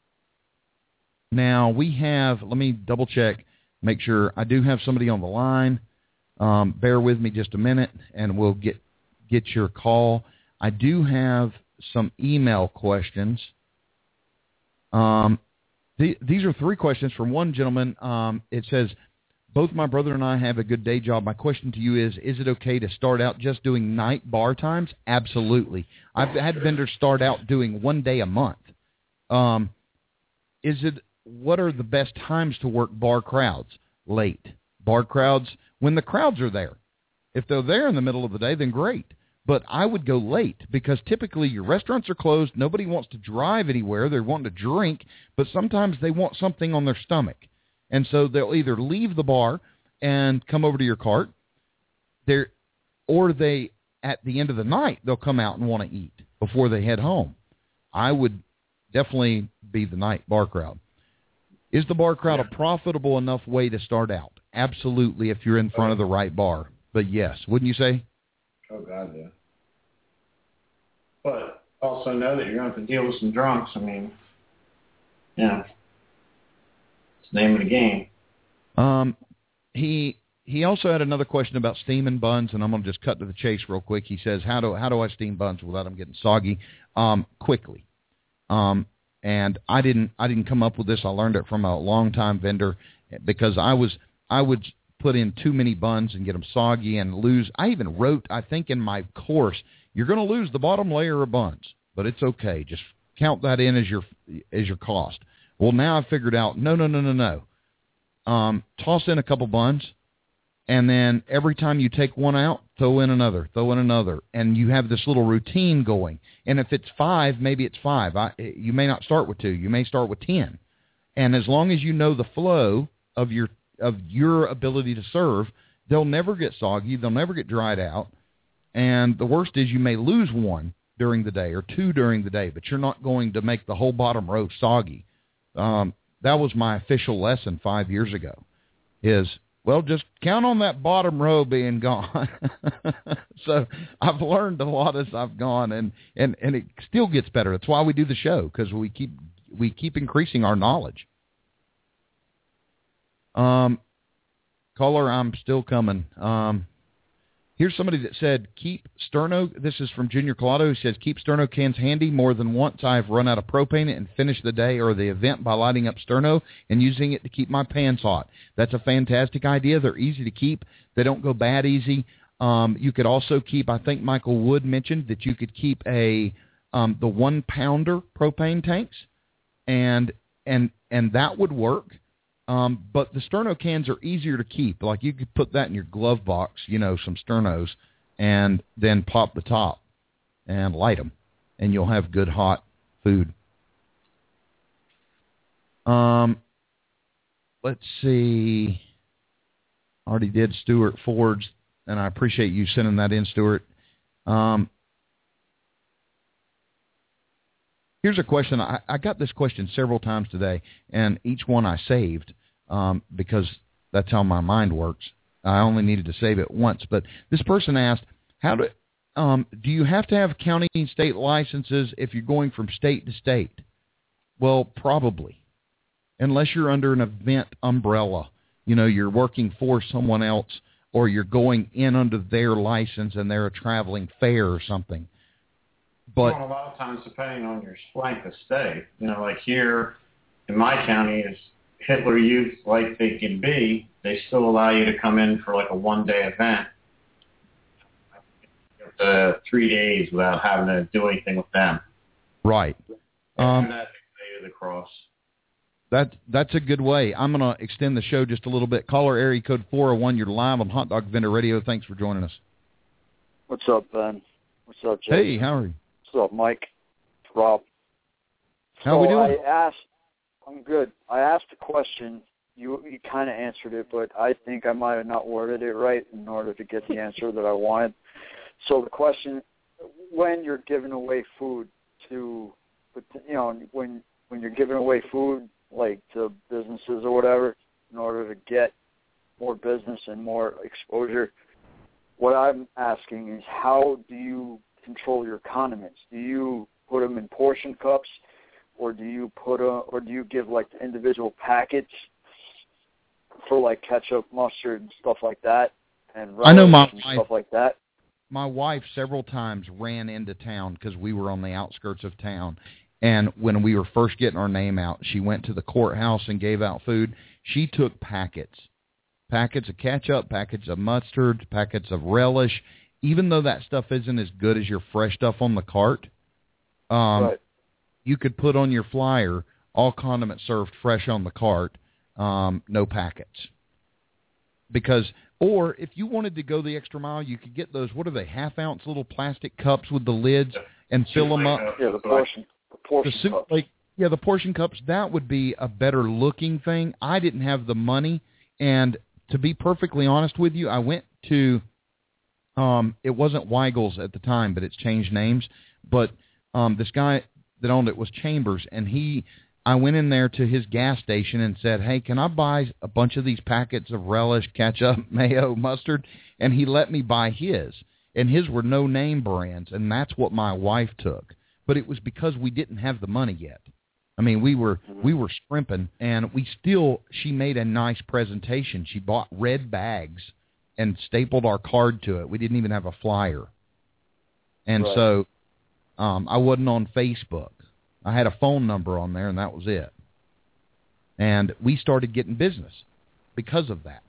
Now, we have, let me double check, make sure. I do have somebody on the line. Um, bear with me just a minute, and we'll get get your call. I do have some email questions. Um, the, these are three questions from one gentleman. Um, it says, both my brother and I have a good day job. My question to you is, is it okay to start out just doing night bar times? Absolutely. I've had vendors start out doing one day a month. Um, is it, what are the best times to work bar crowds? Late. Bar crowds, when the crowds are there. If they're there in the middle of the day, then great. But I would go late because typically your restaurants are closed. Nobody wants to drive anywhere. They're wanting to drink, but sometimes they want something on their stomach. And so they'll either leave the bar and come over to your cart, they're, or they, at the end of the night, they'll come out and want to eat before they head home. I would definitely be the night bar crowd. Is the bar crowd a profitable enough way to start out? Absolutely, if you're in front of the right bar. But yes, wouldn't you say? Oh, God, yeah. But also know that you're going to have to deal with some drunks. I mean, yeah. It's the name of the game. Um, he he also had another question about steaming buns, and I'm going to just cut to the chase real quick. He says, how do how do I steam buns without them getting soggy? Um, quickly. Um, and I didn't I didn't come up with this. I learned it from a longtime vendor because I was I would put in too many buns and get them soggy and lose. I even wrote, I think in my course, you're going to lose the bottom layer of buns, but it's okay. Just count that in as your as your cost. Well, now I figured out, no, no, no, no, no. Um, toss in a couple buns, and then every time you take one out, throw in another, throw in another, and you have this little routine going. And if it's five, maybe it's five. I, you may not start with two. You may start with ten. And as long as you know the flow of your of your ability to serve, they'll never get soggy. They'll never get dried out. And the worst is you may lose one during the day or two during the day, but you're not going to make the whole bottom row soggy. Um, that was my official lesson five years ago is, well, just count on that bottom row being gone. So I've learned a lot as I've gone, and, and, and it still gets better. That's why we do the show, because we keep we keep increasing our knowledge. Um, caller, I'm still coming. Um, here's somebody that said, keep sterno. This is from Junior Collado, who says, keep sterno cans handy. More than once I've run out of propane and finished the day or the event by lighting up sterno and using it to keep my pans hot. That's a fantastic idea. They're easy to keep. They don't go bad easy. Um, you could also keep, I think Michael Wood mentioned that you could keep a um, the one pounder propane tanks, and and and that would work. Um, but the sterno cans are easier to keep. Like you could put that in your glove box, you know, some sternos, and then pop the top and light them, and you'll have good hot food. Um, let's see. Already did Stuart Ford's, and I appreciate you sending that in, Stuart. Um, here's a question. I, I got this question several times today, and each one I saved um, because that's how my mind works. I only needed to save it once. But this person asked, "How do um, do you have to have county and state licenses if you're going from state to state?" Well, probably, unless you're under an event umbrella. You know, you're working for someone else, or you're going in under their license and they're a traveling fair or something. But well, a lot of times, depending on your length of stay, you know, like here in my county, as Hitler Youth like they can be, they still allow you to come in for like a one-day event, uh, three days without having to do anything with them. Right. Um, and that they the cross. That, that's a good way. I'm going to extend the show just a little bit. Caller area code four oh one. You're live on Hot Dog Vendor Radio. Thanks for joining us. What's up, Ben? What's up, Jay? Hey, how are you? What's up, Mike? Rob. How are we doing? I asked, I'm good. I asked a question. You you kind of answered it, but I think I might have not worded it right in order to get the answer that I wanted. So the question, when you're giving away food to, you know, when when you're giving away food, like to businesses or whatever, in order to get more business and more exposure, what I'm asking is, how do you control your condiments? Do you put them in portion cups, or do you put a, or do you give like the individual packets for like ketchup, mustard, and stuff like that, and I know my and wife, stuff like that? My wife several times ran into town because we were on the outskirts of town. And when we were first getting our name out, she went to the courthouse and gave out food. She took packets, packets of ketchup, packets of mustard, packets of relish. Even though that stuff isn't as good as your fresh stuff on the cart, um, right. you could put on your flyer, all condiments served fresh on the cart, um, no packets. Because, or if you wanted to go the extra mile, you could get those, what are they, half-ounce little plastic cups with the lids and fill them up. Yeah, the portion. The portion the, cups. Like, yeah, the portion cups, that would be a better looking thing. I didn't have the money, and to be perfectly honest with you, I went to Um, it wasn't Weigel's at the time, but it's changed names. But um, this guy that owned it was Chambers, and he, I went in there to his gas station and said, hey, can I buy a bunch of these packets of relish, ketchup, mayo, mustard? And he let me buy his. And his were no-name brands, and that's what my wife took. But it was because we didn't have the money yet. I mean, we were we were scrimping, and we still, she made a nice presentation. She bought red bags and stapled our card to it. We didn't even have a flyer. And right. so um, I wasn't on Facebook. I had a phone number on there, and that was it. And we started getting business because of that.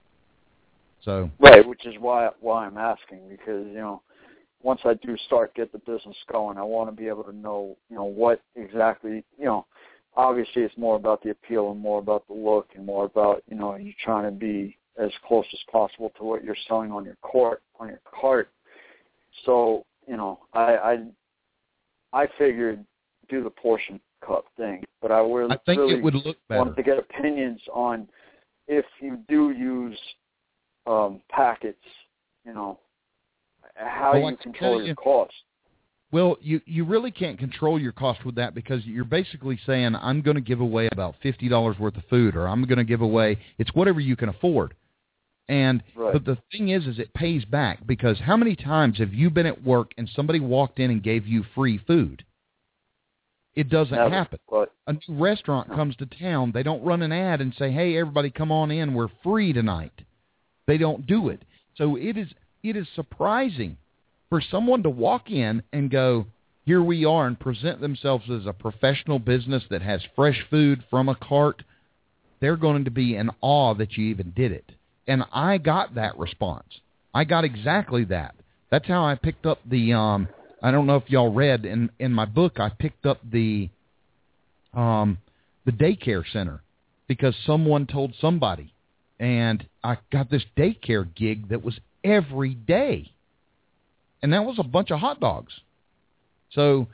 So right, which is why why I'm asking, because, you know, once I do start get the business going, I want to be able to know, you know, what exactly, you know, obviously it's more about the appeal and more about the look and more about, you know, you trying to be as close as possible to what you're selling on your cart, on your cart. So, you know, I I, I figured do the portion cup thing, but I really, I think really it would look better. wanted to get opinions on if you do use um, packets, you know, how well, you control your you, cost. Well, you, you really can't control your cost with that because you're basically saying, I'm going to give away about fifty dollars worth of food, or I'm going to give away, it's whatever you can afford. And right. But the thing is, is it pays back, because how many times have you been at work and somebody walked in and gave you free food? It doesn't Never, happen. But, a new restaurant no. comes to town. They don't run an ad and say, hey, everybody come on in. We're free tonight. They don't do it. So it is it is surprising for someone to walk in and go, here we are, and present themselves as a professional business that has fresh food from a cart. They're going to be in awe that you even did it. And I got that response. I got exactly that. That's how I picked up the, um, I don't know if y'all read, in, in my book, I picked up the um, the daycare center because someone told somebody. And I got this daycare gig that was every day. And that was a bunch of hot dogs. So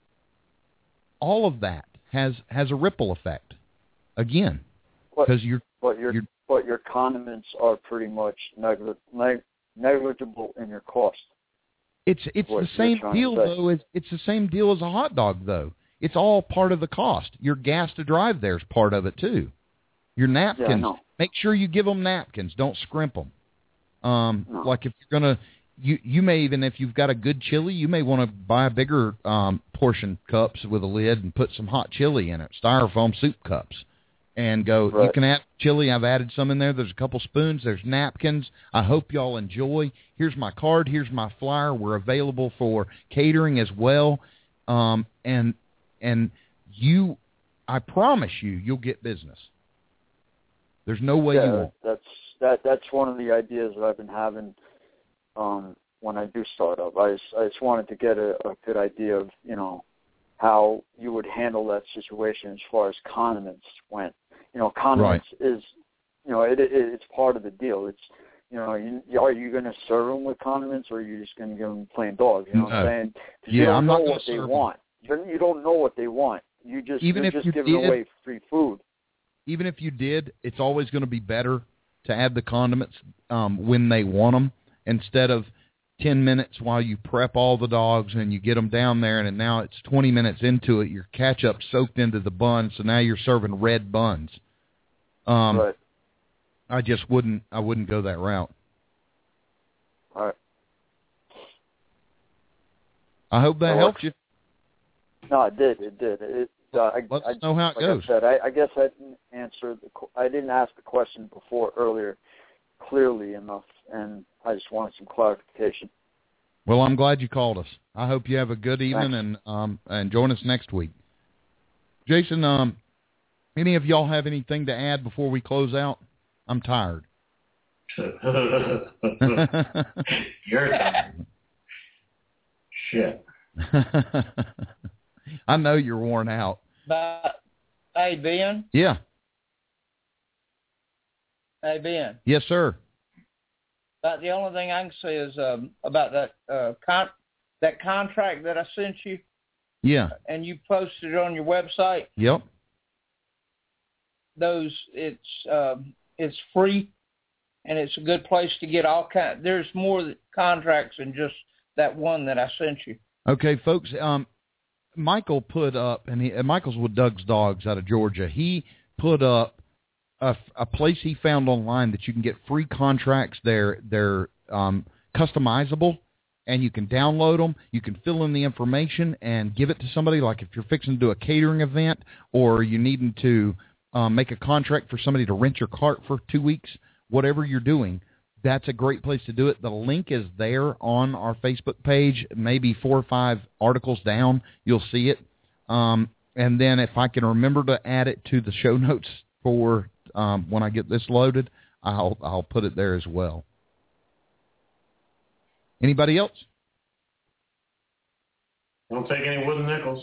all of that has, has a ripple effect. Again, because you're, but your you're but your condiments are pretty much negli- neg- negligible in your cost. It's it's the same deal though. As, it's the same deal as a hot dog though. It's all part of the cost. Your gas to drive there is part of it too. Your napkins. Yeah, make sure you give them napkins. Don't scrimp them. Um, no. Like if you're gonna, you you may even, if you've got a good chili, you may want to buy bigger um, portion cups with a lid and put some hot chili in it, styrofoam soup cups, and go. Right. You can add chili. I've added some in there. There's a couple spoons. There's napkins. I hope y'all enjoy. Here's my card. Here's my flyer. We're available for catering as well, um, and and you, I promise you, you'll get business. There's no way yeah, you won't. That's that. That's one of the ideas that I've been having um, when I do start up. I just, I just wanted to get a, a good idea of, you know, how you would handle that situation as far as condiments went. You know, condiments right. is, you know, it, it it's part of the deal. It's, you know, you, are you going to serve them with condiments, or are you just going to give them plain dog? You know no. what I'm saying? Yeah, you don't I'm know not what they serve want. You're, you don't know what they want. You just Even you're if just you giving did, away free food. Even if you did, it's always going to be better to add the condiments um, when they want them, instead of ten minutes while you prep all the dogs and you get them down there, and now it's twenty minutes into it, your ketchup soaked into the bun, so now you're serving red buns. Um, right. I just wouldn't. I wouldn't go that route. All right. I hope that, that helped works. you. No, it did. It did. It, uh, I, Let us I, know how it like goes. I said, I, I guess I didn't answer the. I didn't ask the question before earlier clearly enough, and I just wanted some clarification. Well, I'm glad you called us. I hope you have a good evening, Thanks. and um, and join us next week. Jason, um, any of y'all have anything to add before we close out? I'm tired. You're tired. Shit. I know you're worn out. But, hey, Ben? Yeah. Hey, Ben? Yes, sir. About the only thing I can say is um, about that uh, con- that contract that I sent you. Yeah. And you posted it on your website. Yep. Those, it's um, it's free. and it's a good place to get all kind. There's more contracts than just that one that I sent you. Okay, folks. Um, Michael put up, and he, Michael's with Doug's Dogs out of Georgia. He put up a, a place he found online that you can get free contracts. They're they're um, customizable, and you can download them. You can fill in the information and give it to somebody. Like if you're fixing to do a catering event, or you needing to um, make a contract for somebody to rent your cart for two weeks, whatever you're doing. That's a great place to do it. The link is there on our Facebook page, maybe four or five articles down. You'll see it. Um, and then if I can remember to add it to the show notes for um, when I get this loaded, I'll I'll put it there as well. Anybody else? Don't take any wooden nickels.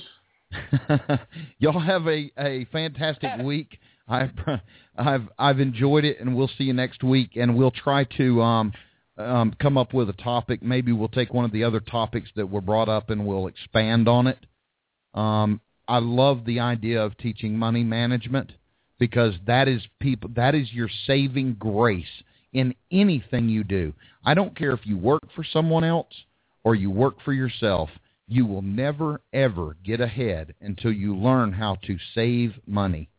Y'all have a, a fantastic week. I've I've I've enjoyed it, and we'll see you next week. And we'll try to um, um, come up with a topic. Maybe we'll take one of the other topics that were brought up, and we'll expand on it. Um, I love the idea of teaching money management, because that is people that is your saving grace in anything you do. I don't care if you work for someone else or you work for yourself. You will never ever get ahead until you learn how to save money.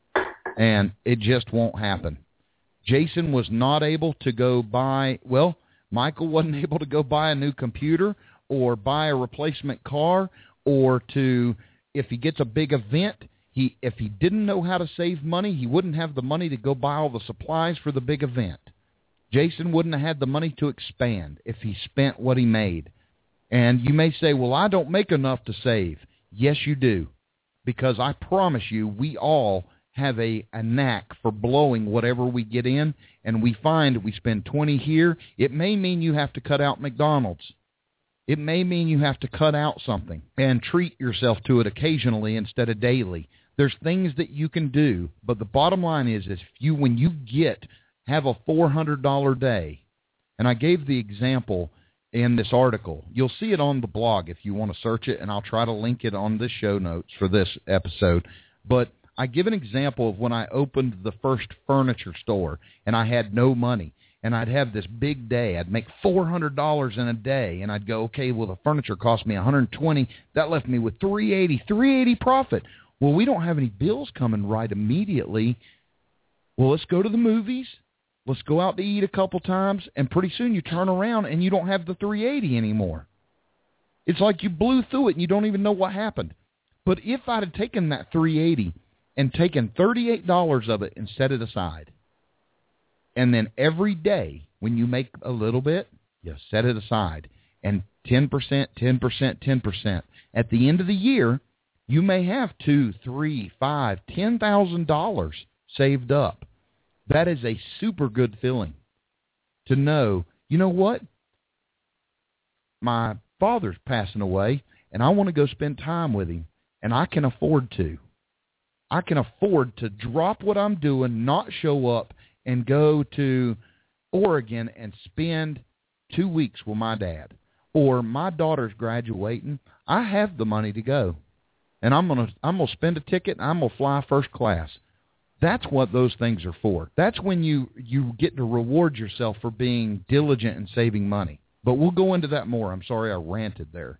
And it just won't happen. Jason was not able to go buy, well, Michael wasn't able to go buy a new computer or buy a replacement car, or to, if he gets a big event, he if he didn't know how to save money, he wouldn't have the money to go buy all the supplies for the big event. Jason wouldn't have had the money to expand if he spent what he made. And you may say, well, I don't make enough to save. Yes, you do. Because I promise you, we all have a, a knack for blowing whatever we get in, and we find we spend twenty here. It may mean you have to cut out McDonald's. It may mean you have to cut out something and treat yourself to it occasionally instead of daily. There's things that you can do, but the bottom line is, is if you, when you get, have a four hundred dollars day, and I gave the example in this article. You'll see it on the blog if you want to search it, and I'll try to link it on the show notes for this episode. But I give an example of when I opened the first furniture store, and I had no money, and I'd have this big day. I'd make four hundred dollars in a day, and I'd go, okay, well, the furniture cost me one hundred twenty dollars. That left me with three hundred eighty dollars, three hundred eighty dollars profit. Well, we don't have any bills coming right immediately. Well, let's go to the movies. Let's go out to eat a couple times, and pretty soon you turn around and you don't have the three hundred eighty dollars anymore. It's like you blew through it and you don't even know what happened. But if I'd have taken that three hundred eighty dollars and taken thirty-eight dollars of it and set it aside, and then every day when you make a little bit, you set it aside, and ten percent, ten percent, ten percent. At the end of the year, you may have two, three, five, ten thousand dollars saved up. That is a super good feeling to know, you know what? My father's passing away, and I want to go spend time with him, and I can afford to. I can afford to drop what I'm doing, not show up, and go to Oregon and spend two weeks with my dad. Or my daughter's graduating. I have the money to go, and I'm gonna I'm gonna spend a ticket, and I'm gonna fly first class. That's what those things are for. That's when you, you get to reward yourself for being diligent and saving money. But we'll go into that more. I'm sorry I ranted there.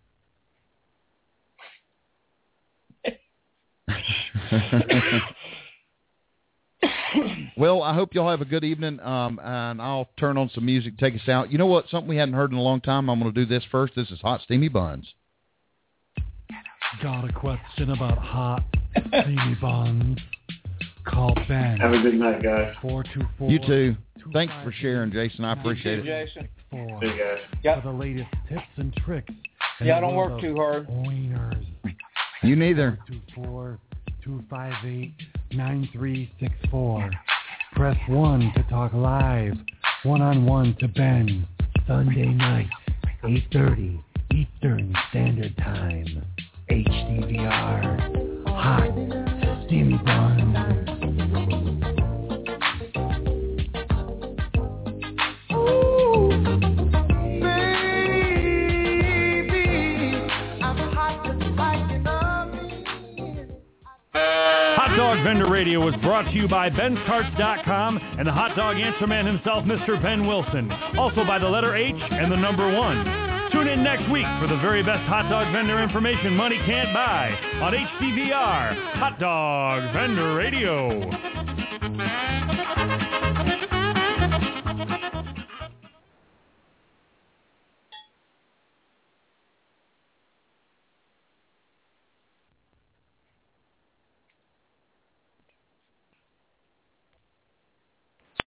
Well, I hope y'all have a good evening, um, and I'll turn on some music, take us out. You know what? Something we hadn't heard in a long time. I'm going to do this first. This is Hot Steamy Buns. Got a question about hot steamy buns? Call Ben. Have a good night, guys. four two four, You too. Thanks for sharing, Jason. I appreciate you too, it. Jason. See you guys. Yep. For the latest tips and tricks. Yeah, don't work too hard. Wieners. You neither. two four, two five eight, nine three six four. Press one to talk live. One-on-one to Ben. Sunday night, eight thirty Eastern Standard Time. H D V R. Hot Steamy Buns. Dog Vendor Radio was brought to you by Ben's Carts dot com and the hot dog answer man himself, Mister Ben Wilson. Also by the letter H and the number one. Tune in next week for the very best hot dog vendor information money can't buy on H D V R, Hot Dog Vendor Radio.